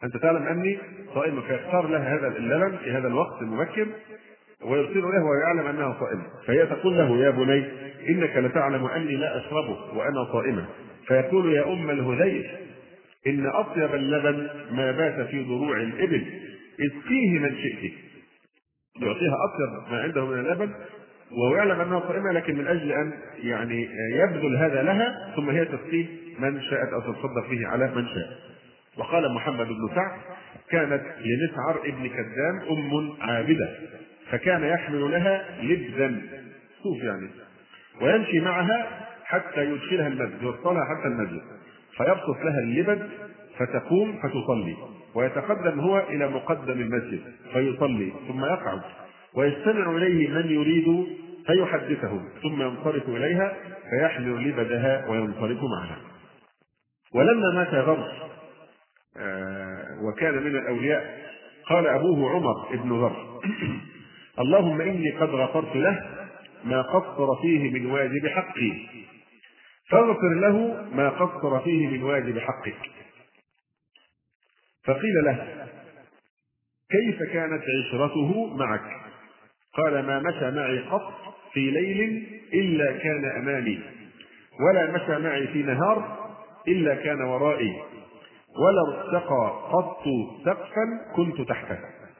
أنت تعلم أني صائم، فيختار لها هذا اللبن في هذا الوقت المبكر ويرسل له ويعلم أنها صائمة. فهي تقول له: يا بني إنك لتعلم أني لا أشربه وأنا صائمة. فيقول: يا أم الهذيل إن أطيب اللبن ما بات في ضروع الإبل، اسقيه من شئت. يعطيها أطيب ما عنده من اللبن وهو يعلم أنها صائمة، لكن من أجل أن يعني يبذل هذا لها، ثم هي تسقيه من شاءت أو تتصدق به على من شاء. وقال محمد بن سعد: كانت لمسعر ابن كدام أم عابدة، فكان يحمل لها لبدا، صوف يعني، ويمشي معها حتى يدخلها المسجد، يوصلها حتى المسجد، فيبسط لها اللبد فتقوم فتصلي، ويتقدم هو إلى مقدم المسجد فيصلي، ثم يقعد ويستمع إليه من يريد فيحدثه، ثم ينصرف إليها فيحمل لبدها وينصرف معها. ولما مات ذر آه وكان من الأولياء، قال أبوه عمر بن ذر: اللهم إني قد غفرت له ما قصر فيه من واجب حقي، فاغفر له ما قصر فيه من واجب حقك. فقيل له: كيف كانت عشرته معك؟ قال: ما مشى معي قط في ليل إلا كان أمامي، ولا مشى معي في نهار إلا كان ورائي، ولا ارتقى قط سقفا كنت تحته.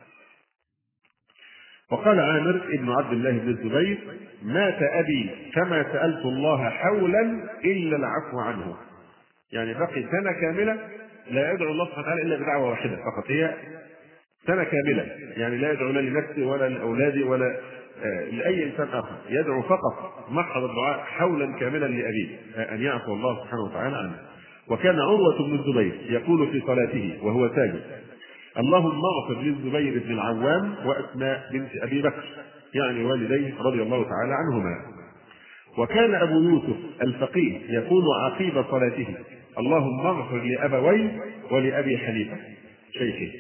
وقال عامر بن عبد الله بن الزبير: مات أبي فما سألت الله حولا إلا العفو عنه. يعني بقي سنة كاملة لا يدعو الله سبحانه وتعالى إلا بدعوة واحدة فقط، هي سنة كاملة، يعني لا يدعو لا لنفسه ولا لأولاده ولا آه لأي إنسان آخر، يدعو فقط محض الدعاء حولا كاملا لأبيه آه أن يعفو الله سبحانه وتعالى عنه. وكان عروة بن الزبير يقول في صلاته وهو ساجد: اللهم اغفر للزبير بن العوام وأسماء بنت أبي بكر، يعني والديه رضي الله تعالى عنهما. وكان أبو يوسف الفقيه يقول عقيب صلاته: اللهم اغفر لأبوي ولأبي حنيفة شيخه.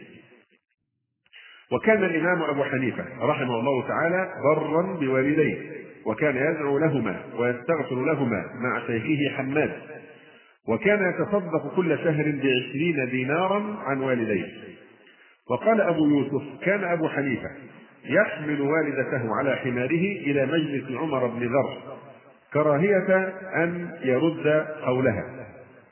وكان الإمام أبو حنيفة رحمه الله تعالى برا بوالديه، وكان يدعو لهما ويستغفر لهما مع شيخه حماد، وكان يتصدق كل شهر بعشرين دينارا عن والديه. وقال أبو يوسف: كان أبو حنيفة يحمل والدته على حماره إلى مجلس عمر بن ذر كراهية أن يرد قولها.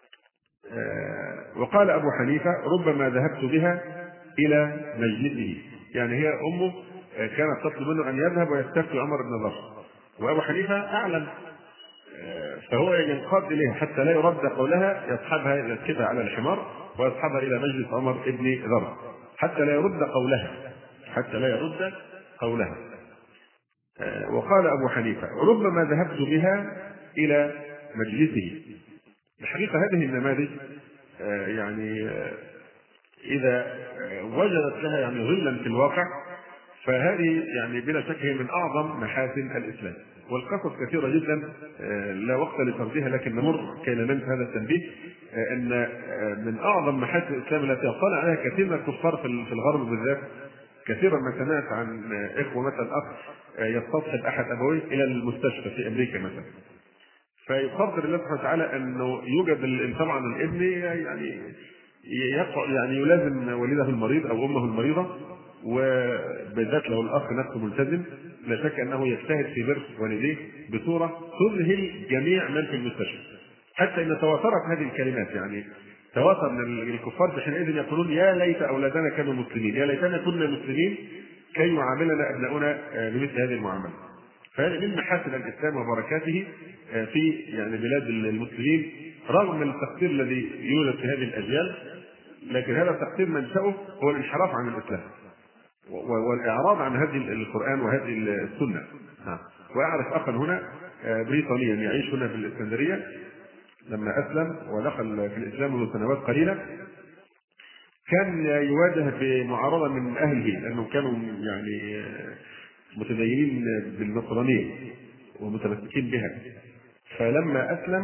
وقال أبو حنيفة: ربما ذهبت بها إلى مجلسه، يعني هي أمه كانت تطلب منه أن يذهب ويستفتي عمر بن ذر، وأبو حنيفة أعلم، فهو ينقاد إليها حتى لا يرد قولها، يصحبها يركبها على الحمار ويصحبها إلى مجلس عمر بن ذر حتى لا يرد قولها حتى لا يرد قولها. وقال أبو حنيفة: ربما ذهبت بها إلى مجلسه. الحقيقة هذه النماذج يعني إذا وجدت لها يعني ظلا في الواقع فهذه يعني بلا شك هي من أعظم محاسن الإسلام، والقصص كثيرة جدا لا وقت لسردها، لكن نمر كي لا ننسى هذا التنبيه أن من أعظم محاسن الإسلام التي يطلع عليها كثير من الكفار في الغرب بالذات. كثيرا ما سمعت عن إخوة مثلا أخ يستصحب أحد أبويه إلى المستشفى في أمريكا مثلا، فيقدر الله سبحانه وتعالى أنه يوجد طبعا الابن يعني يقع يعني يلازم والده المريض أو أمه المريضة، وبالذات لو الأخ نفسه ملتزم لا شك أنه يجتهد في بر والديه بصورة تذهل جميع من في المستشفى، حتى إن تواترت هذه الكلمات، يعني تواتر من الكفار حينئذ يقولون: يا ليت أولادنا كانوا مسلمين، يا ليتنا كنا مسلمين كي يعاملنا أبناؤنا بمثل هذه المعاملة. فهذا من محاسن الإسلام وبركاته في يعني بلاد المسلمين، رغم التقصير الذي يوجد في هذه الأجيال، لكن هذا التقصير منشأه هو الانحراف عن الإسلام والإعراض عن هذه القرآن وهذه السنة. وأعرف أخا هنا بريطانيا يعيش هنا في الإسكندرية، لما أسلم ودخل في الإسلام منذ سنوات قليلة كان يواجه بمعارضة من أهله لأنهم كانوا يعني متدينين بالنصرانية ومتمسكين بها، فلما أسلم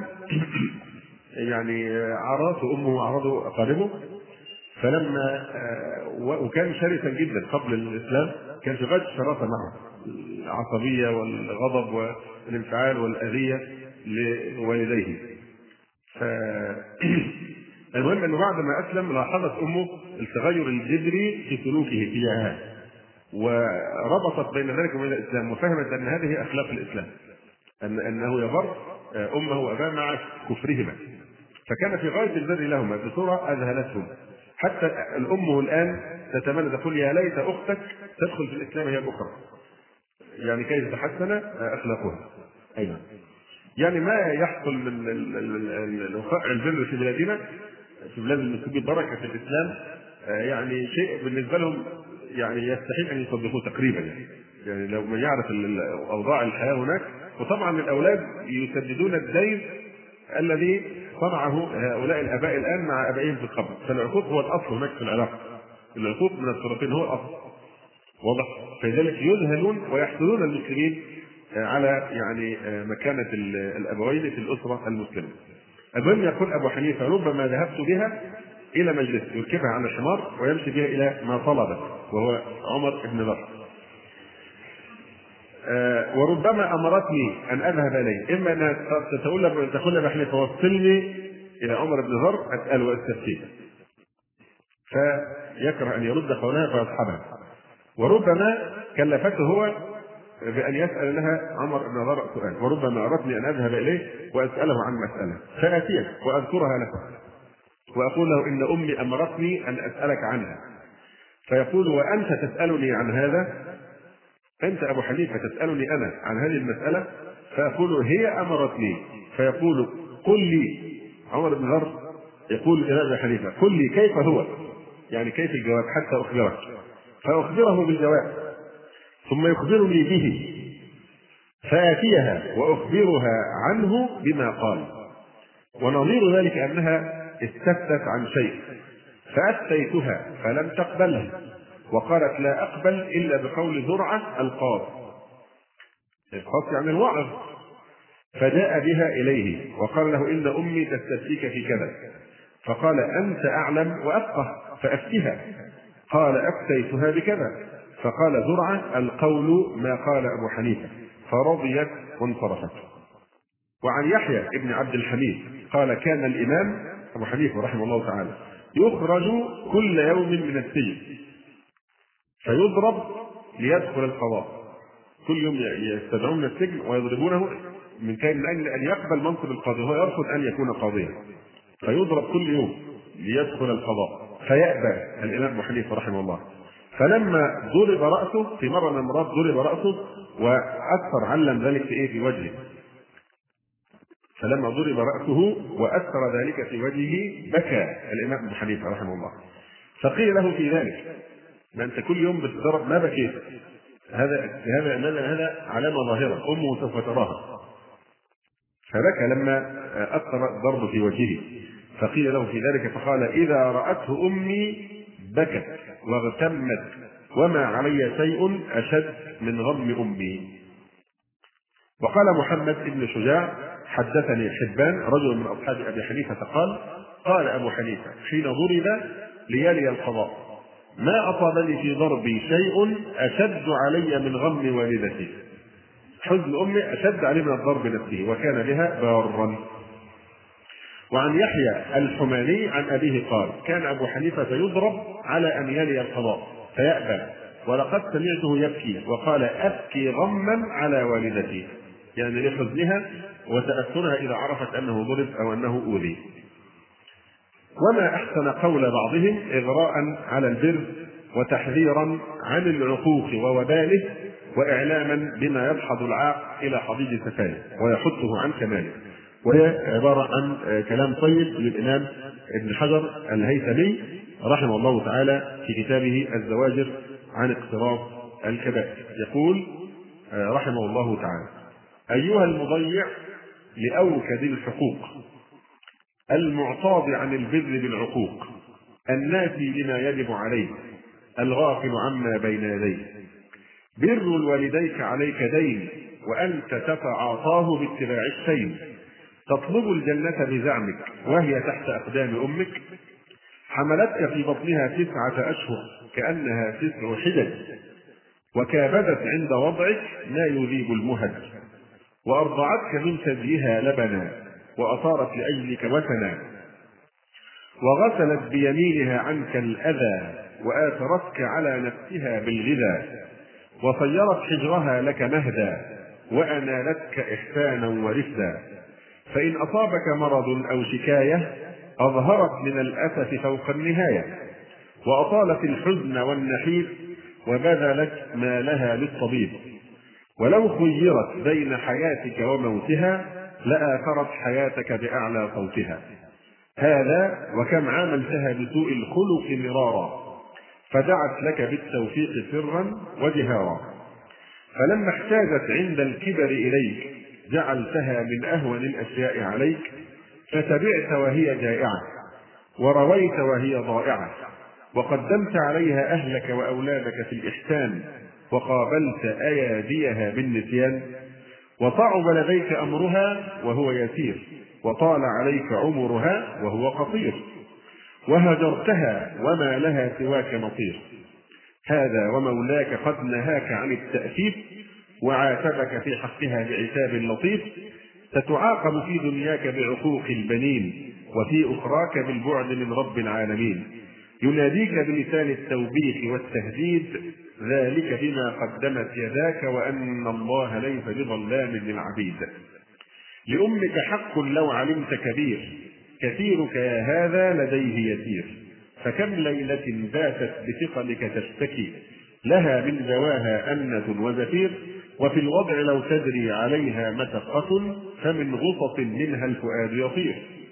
يعني عارضته أمه وعارضه أقاربه، فلما وكان شرسا جدا قبل الإسلام، كان في غاية الشراسة معه، العصبية والغضب والانفعال والأذية لوالديه. المهم انه بعد ما اسلم لاحظت امه التغير الجذري في سلوكه تجاهها، وربطت بين ذلك وبين الاسلام، وفهمت ان هذه اخلاق الاسلام، ان انه يبر امه واباه مع كفرهما، فكان في غايه البر لهما بصوره اذهلتهم، حتى الام الان تتمنى تقول يا ليت اختك تدخل في الاسلام هي الاخرى، يعني كي تتحسن اخلاقها. ايضا يعني ما يحصل من وقائع البر في بلادنا، في بلاد المسلمين بركه في الاسلام، يعني شيء بالنسبه لهم يعني يستحيل ان يصدقوه تقريبا، يعني, يعني لو من يعرف اوضاع الحياه هناك. وطبعا الاولاد يسددون الدين الذي صنعه هؤلاء الاباء الان مع ابائهم في القبر، فالعقوق هو الاصل هناك في العلاقه، العقوق من الطرفين هو الاصل، واضح؟ فلذلك يذهلون ويحسدون المسلمين على يعني مكانه الابوين في الاسره المسلمه. المهم يقول ابو حنيفه ربما ذهبت بها الى مجلس يركبها على الحمار ويمشي بها الى ما طلبت وهو عمر بن ذر، أه وربما امرتني ان اذهب اليه، اما ان تقول تقول ابو حنيفه وصلني الى عمر بن ذر اساله واستفتيه، فيكره ان يرد قولها فيصحبها، وربما كلفته هو بأن يسأل لها عمر بن ذر سؤال، وربما أردني أن أذهب إليه وأسأله عن مسألة فآتيه وأذكرها له وأقول له إن أمي أمرتني أن أسألك عنها، فيقول وأنت تسألني عن هذا؟ أنت أبو حنيفة تسألني أنا عن هذه المسألة؟ فأقول هي أمرتني، فيقول قل لي، عمر بن ذر يقول إلى أبي حنيفة قل لي كيف هو، يعني كيف الجواب حتى أخبرك، فأخبره بالجواب ثم يخبرني به فآتيها وأخبرها عنه بما قال. ونظير ذلك أنها استفتت عن شيء فأفتيتها فلم تقبله وقالت لا أقبل إلا بقول زرعة القاض، القاض يعني الوعظ، فجاء بها إليه وقال له إن أمي تستفتيك في كذا، فقال أنت أعلم وأفقه فأفتها، قال أفتيتها بكذا، فقال زرعة القول ما قال أبو حنيفة، فرضيت وانصرفت. وعن يحيى ابن عبد الحميد قال كان الإمام أبو حنيفة رحمه الله تعالى يخرج كل يوم من السجن فيضرب ليدخل القضاء، كل يوم يستدعون من السجن ويضربونه من كان من أجل أن يقبل منصب القاضي، هو يرفض أن يكون قاضيا، فيضرب كل يوم ليدخل القضاء، فيأبى الإمام أبو حنيفة رحمه الله. فلما ضرب رأسه في مرة من المرات ضرب رأسه وأثر علم ذلك في إيه في وجهه، فلما ضرب رأسه وأثر ذلك في وجهه بكى الإمام أبو حنيفة رحمه الله، فقيل له في ذلك ما أنت كل يوم بتضرب ما بكيت، هذا هذا هذا علامة ظاهرة أمه سوف تراها، فبكى لما أثر الضرب في وجهه، فقيل له في ذلك فقال إذا رأته أمي بكت واغتمت وما علي شيء أشد من غم أمي. وقال محمد بن شجاع حدثني حبان رجل من أصحاب أبي حنيفة قال قال أبو حنيفة حين ضرب ليلي القضاء ما أصابني في ضربي شيء أشد علي من غم والدتي، حزن أمي أشد علي من الضرب نفسه وكان بها بارا. وعن يحيى الحماني عن أبيه قال كان أبو حنيفة يضرب على أن يلي القضاء فيأبى، ولقد سمعته يبكي وقال أبكي غما على والدتي، يعني لحزنها وتأثرها إذا عرفت أنه ضرب أو أنه أوذي. وما أحسن قول بعضهم إغراء على البر وتحذيرا عن العقوق ووباله وإعلاما بما يدحض العاق إلى حضيض سفاله ويحثه عن كماله. وهي عبارة عن كلام طيب للإمام ابن حجر الهيثمي رحمه الله تعالى في كتابه الزواجر عن اقتراف الكبائر، يقول رحمه الله تعالى أيها المضيع لأوكد الحقوق المعتاض عن البر بالعقوق الناسي لما يجب عليه الغافل عما بين يديه، بر والديك عليك دين وأنت تتعاطاه باتباع الشين، تطلب الجنة بزعمك وهي تحت أقدام أمك، حملتك في بطنها تسعة أشهر كأنها تسع حجج، وكابدت عند وضعك ما يذيب المهج، وأرضعتك من ثديها لبنا وأصارت لأجلك وثنا، وغسلت بيمينها عنك الأذى وآثرتك على نفسها بالغذا، وصيرت حجرها لك مهدا وأنالتك إحسانا ورفدا. فإن أصابك مرض أو شكاية أظهرت من الأسف فوق النهاية، وأطالت الحزن والنحيب وبذلت ما لها للطبيب. ولو خيرت بين حياتك وموتها لآثرت حياتك بأعلى صوتها. هذا وكم عاملتها بسوء الخلق مرارا، فدعت لك بالتوفيق سرا وجهارا. فلما احتاجت عند الكبر إليك جعلتها من أهون الأشياء عليك، فتبعت وهي جائعة ورويت وهي ضائعة، وقدمت عليها أهلك وأولادك في الإحسان، وقابلت أياديها بالنسيان. وصعب لديك أمرها وهو يسير، وطال عليك عمرها وهو قصير، وهجرتها وما لها سواك نصير. هذا ومولاك قد نهاك عن التأثيب، وعاتبك في حقها بعتاب لطيف. ستعاقب في دنياك بعقوق البنين، وفي أخراك بالبعد من رب العالمين. يناديك بلسان التوبيخ والتهديد، ذلك بما قدمت يداك وأن الله ليس بظلام للعبيد. لأمك حق لو علمت كبير، كثيرك يا هذا لديه يسير. فكم ليلة باتت بثقلك تشتكي، لها من دواها أنة وزفير. وفي الوضع لو تدري عليها مشقة، فمن غصص منها الفؤاد يطير.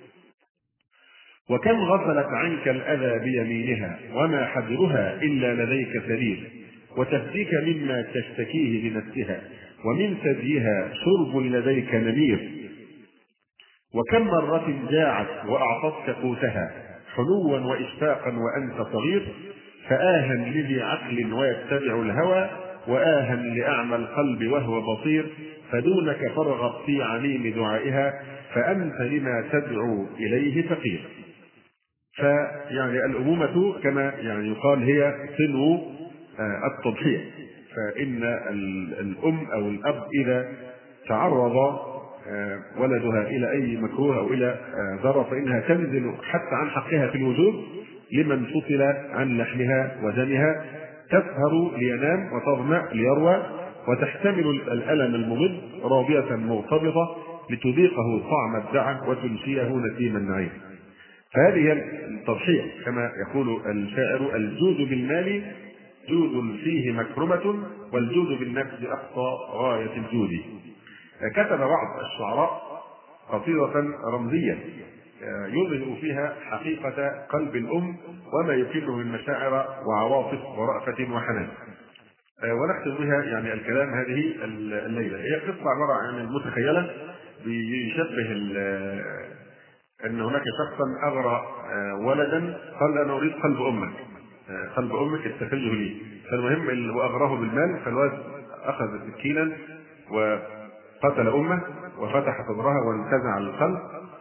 وكم غسلت عنك الأذى بيمينها، وما حجرها إلا لديك سرير. وتفديك مما تشتكيه بنفسها، ومن ثديها شرب لديك نمير. وكم مرة جاعت وأعطتك قوتها، حلوا وإشفاقا وأنت صغير. فآها لذي عقل ويتبع الهوى، وآها لأعمى القلب وهو بصير. فدونك فارغب في عميم دعائها، فأنت لما تدعو إليه فقير. فيعني الأمومة كما يعني يقال هي صنو التضحية. فإن الأم أو الأب إذا تعرض ولدها إلى أي مكروه أو إلى ضرر فإنها تنزل حتى عن حقها في الوجود لمن فصل عن لحمها ودمها، تسهر لينام وتظمأ ليروى، وتحتمل الألم الممل راضية مرتبطة لتذيقه طعم الدعم وتنسيه نسيم النعيم. فهذه التضحية كما يقول الشاعر: الجود بالمال جود فيه مكرمة، والجود بالنفس أقصى غاية الجود. كتب بعض الشعراء قصيدة رمزية يظهر فيها حقيقة قلب الأم وما يكنه من مشاعر وعواطف ورأفة وحنان، ونختم بها يعني الكلام هذه الليلة. هي قصة عبارة عن المتخيلة بيشبه أن هناك شخصا أغرى ولدا قال: أنا أريد قلب أمك، قلب أمك استخرجه لي. فالمهم وأغراه بالمال، فالواد أخذ سكينا وقتل أمه وفتح صدرها وانتزع القلب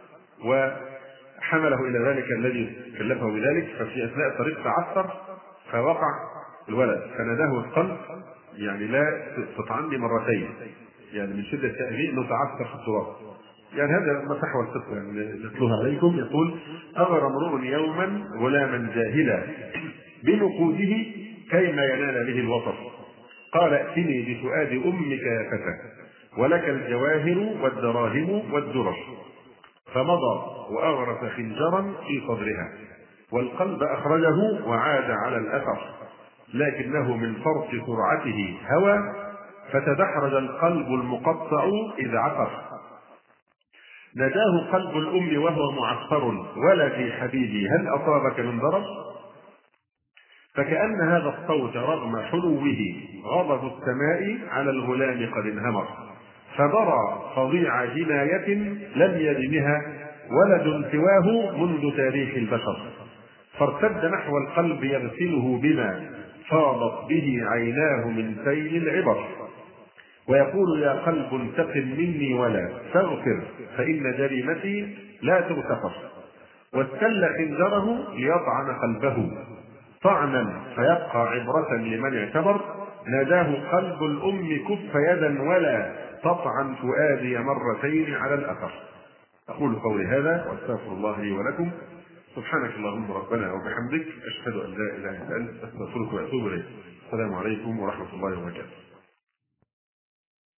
وحمله إلى ذلك الذي كلفه بذلك. ففي أثناء الطريق تعثر فوقع الولد، فناداه القلب: يعني لا تطعني مرتين، يعني من شدة تأذيه أنه تعثر في التراب. يعني هذا ما صح والصدق نتلوها عليكم. يقول: أغرى امرؤ يوما غلاما جاهلا بنقوده كيما ينال به الوطر، قال: ائتني بفؤاد أمك يا فتى، ولك الجواهر والدراهم والدرر. فمضى وأغرس خنجرا في صدرها، والقلب أخرجه وعاد على الأثر، لكنه من فرط سرعته هوى، فتدحرج القلب المقطع إذ عثر. ناداه قلب الأم وهو معصفر: ولدي حبيبي هل أصابك من ضرر؟ فكأن هذا الصوت رغم حلوه غضب السماء على الغلام قد انهمر، فضرى فظيع جناية لم يدمها ولد سواه منذ تاريخ البشر. فارتد نحو القلب يغسله بما فاضت به عيناه من سيل العبر، ويقول: يا قلب انتقم مني ولا تغفر، فإن جريمتي لا تغتفر. واستل خنجره ليطعن قلبه طعنا فيبقى عبرة لمن اعتبر. ناداه قلب الأم: كف يدا ولا تطعن فؤادي مرتين على الأثر. أقول قولي هذا وأستغفر الله لي ولكم، سبحانك اللهم ربنا وبحمدك، أشهد أن لا إله إلا أنت، أستغفرك وأتوب إليك. السلام عليكم ورحمة الله وبركاته.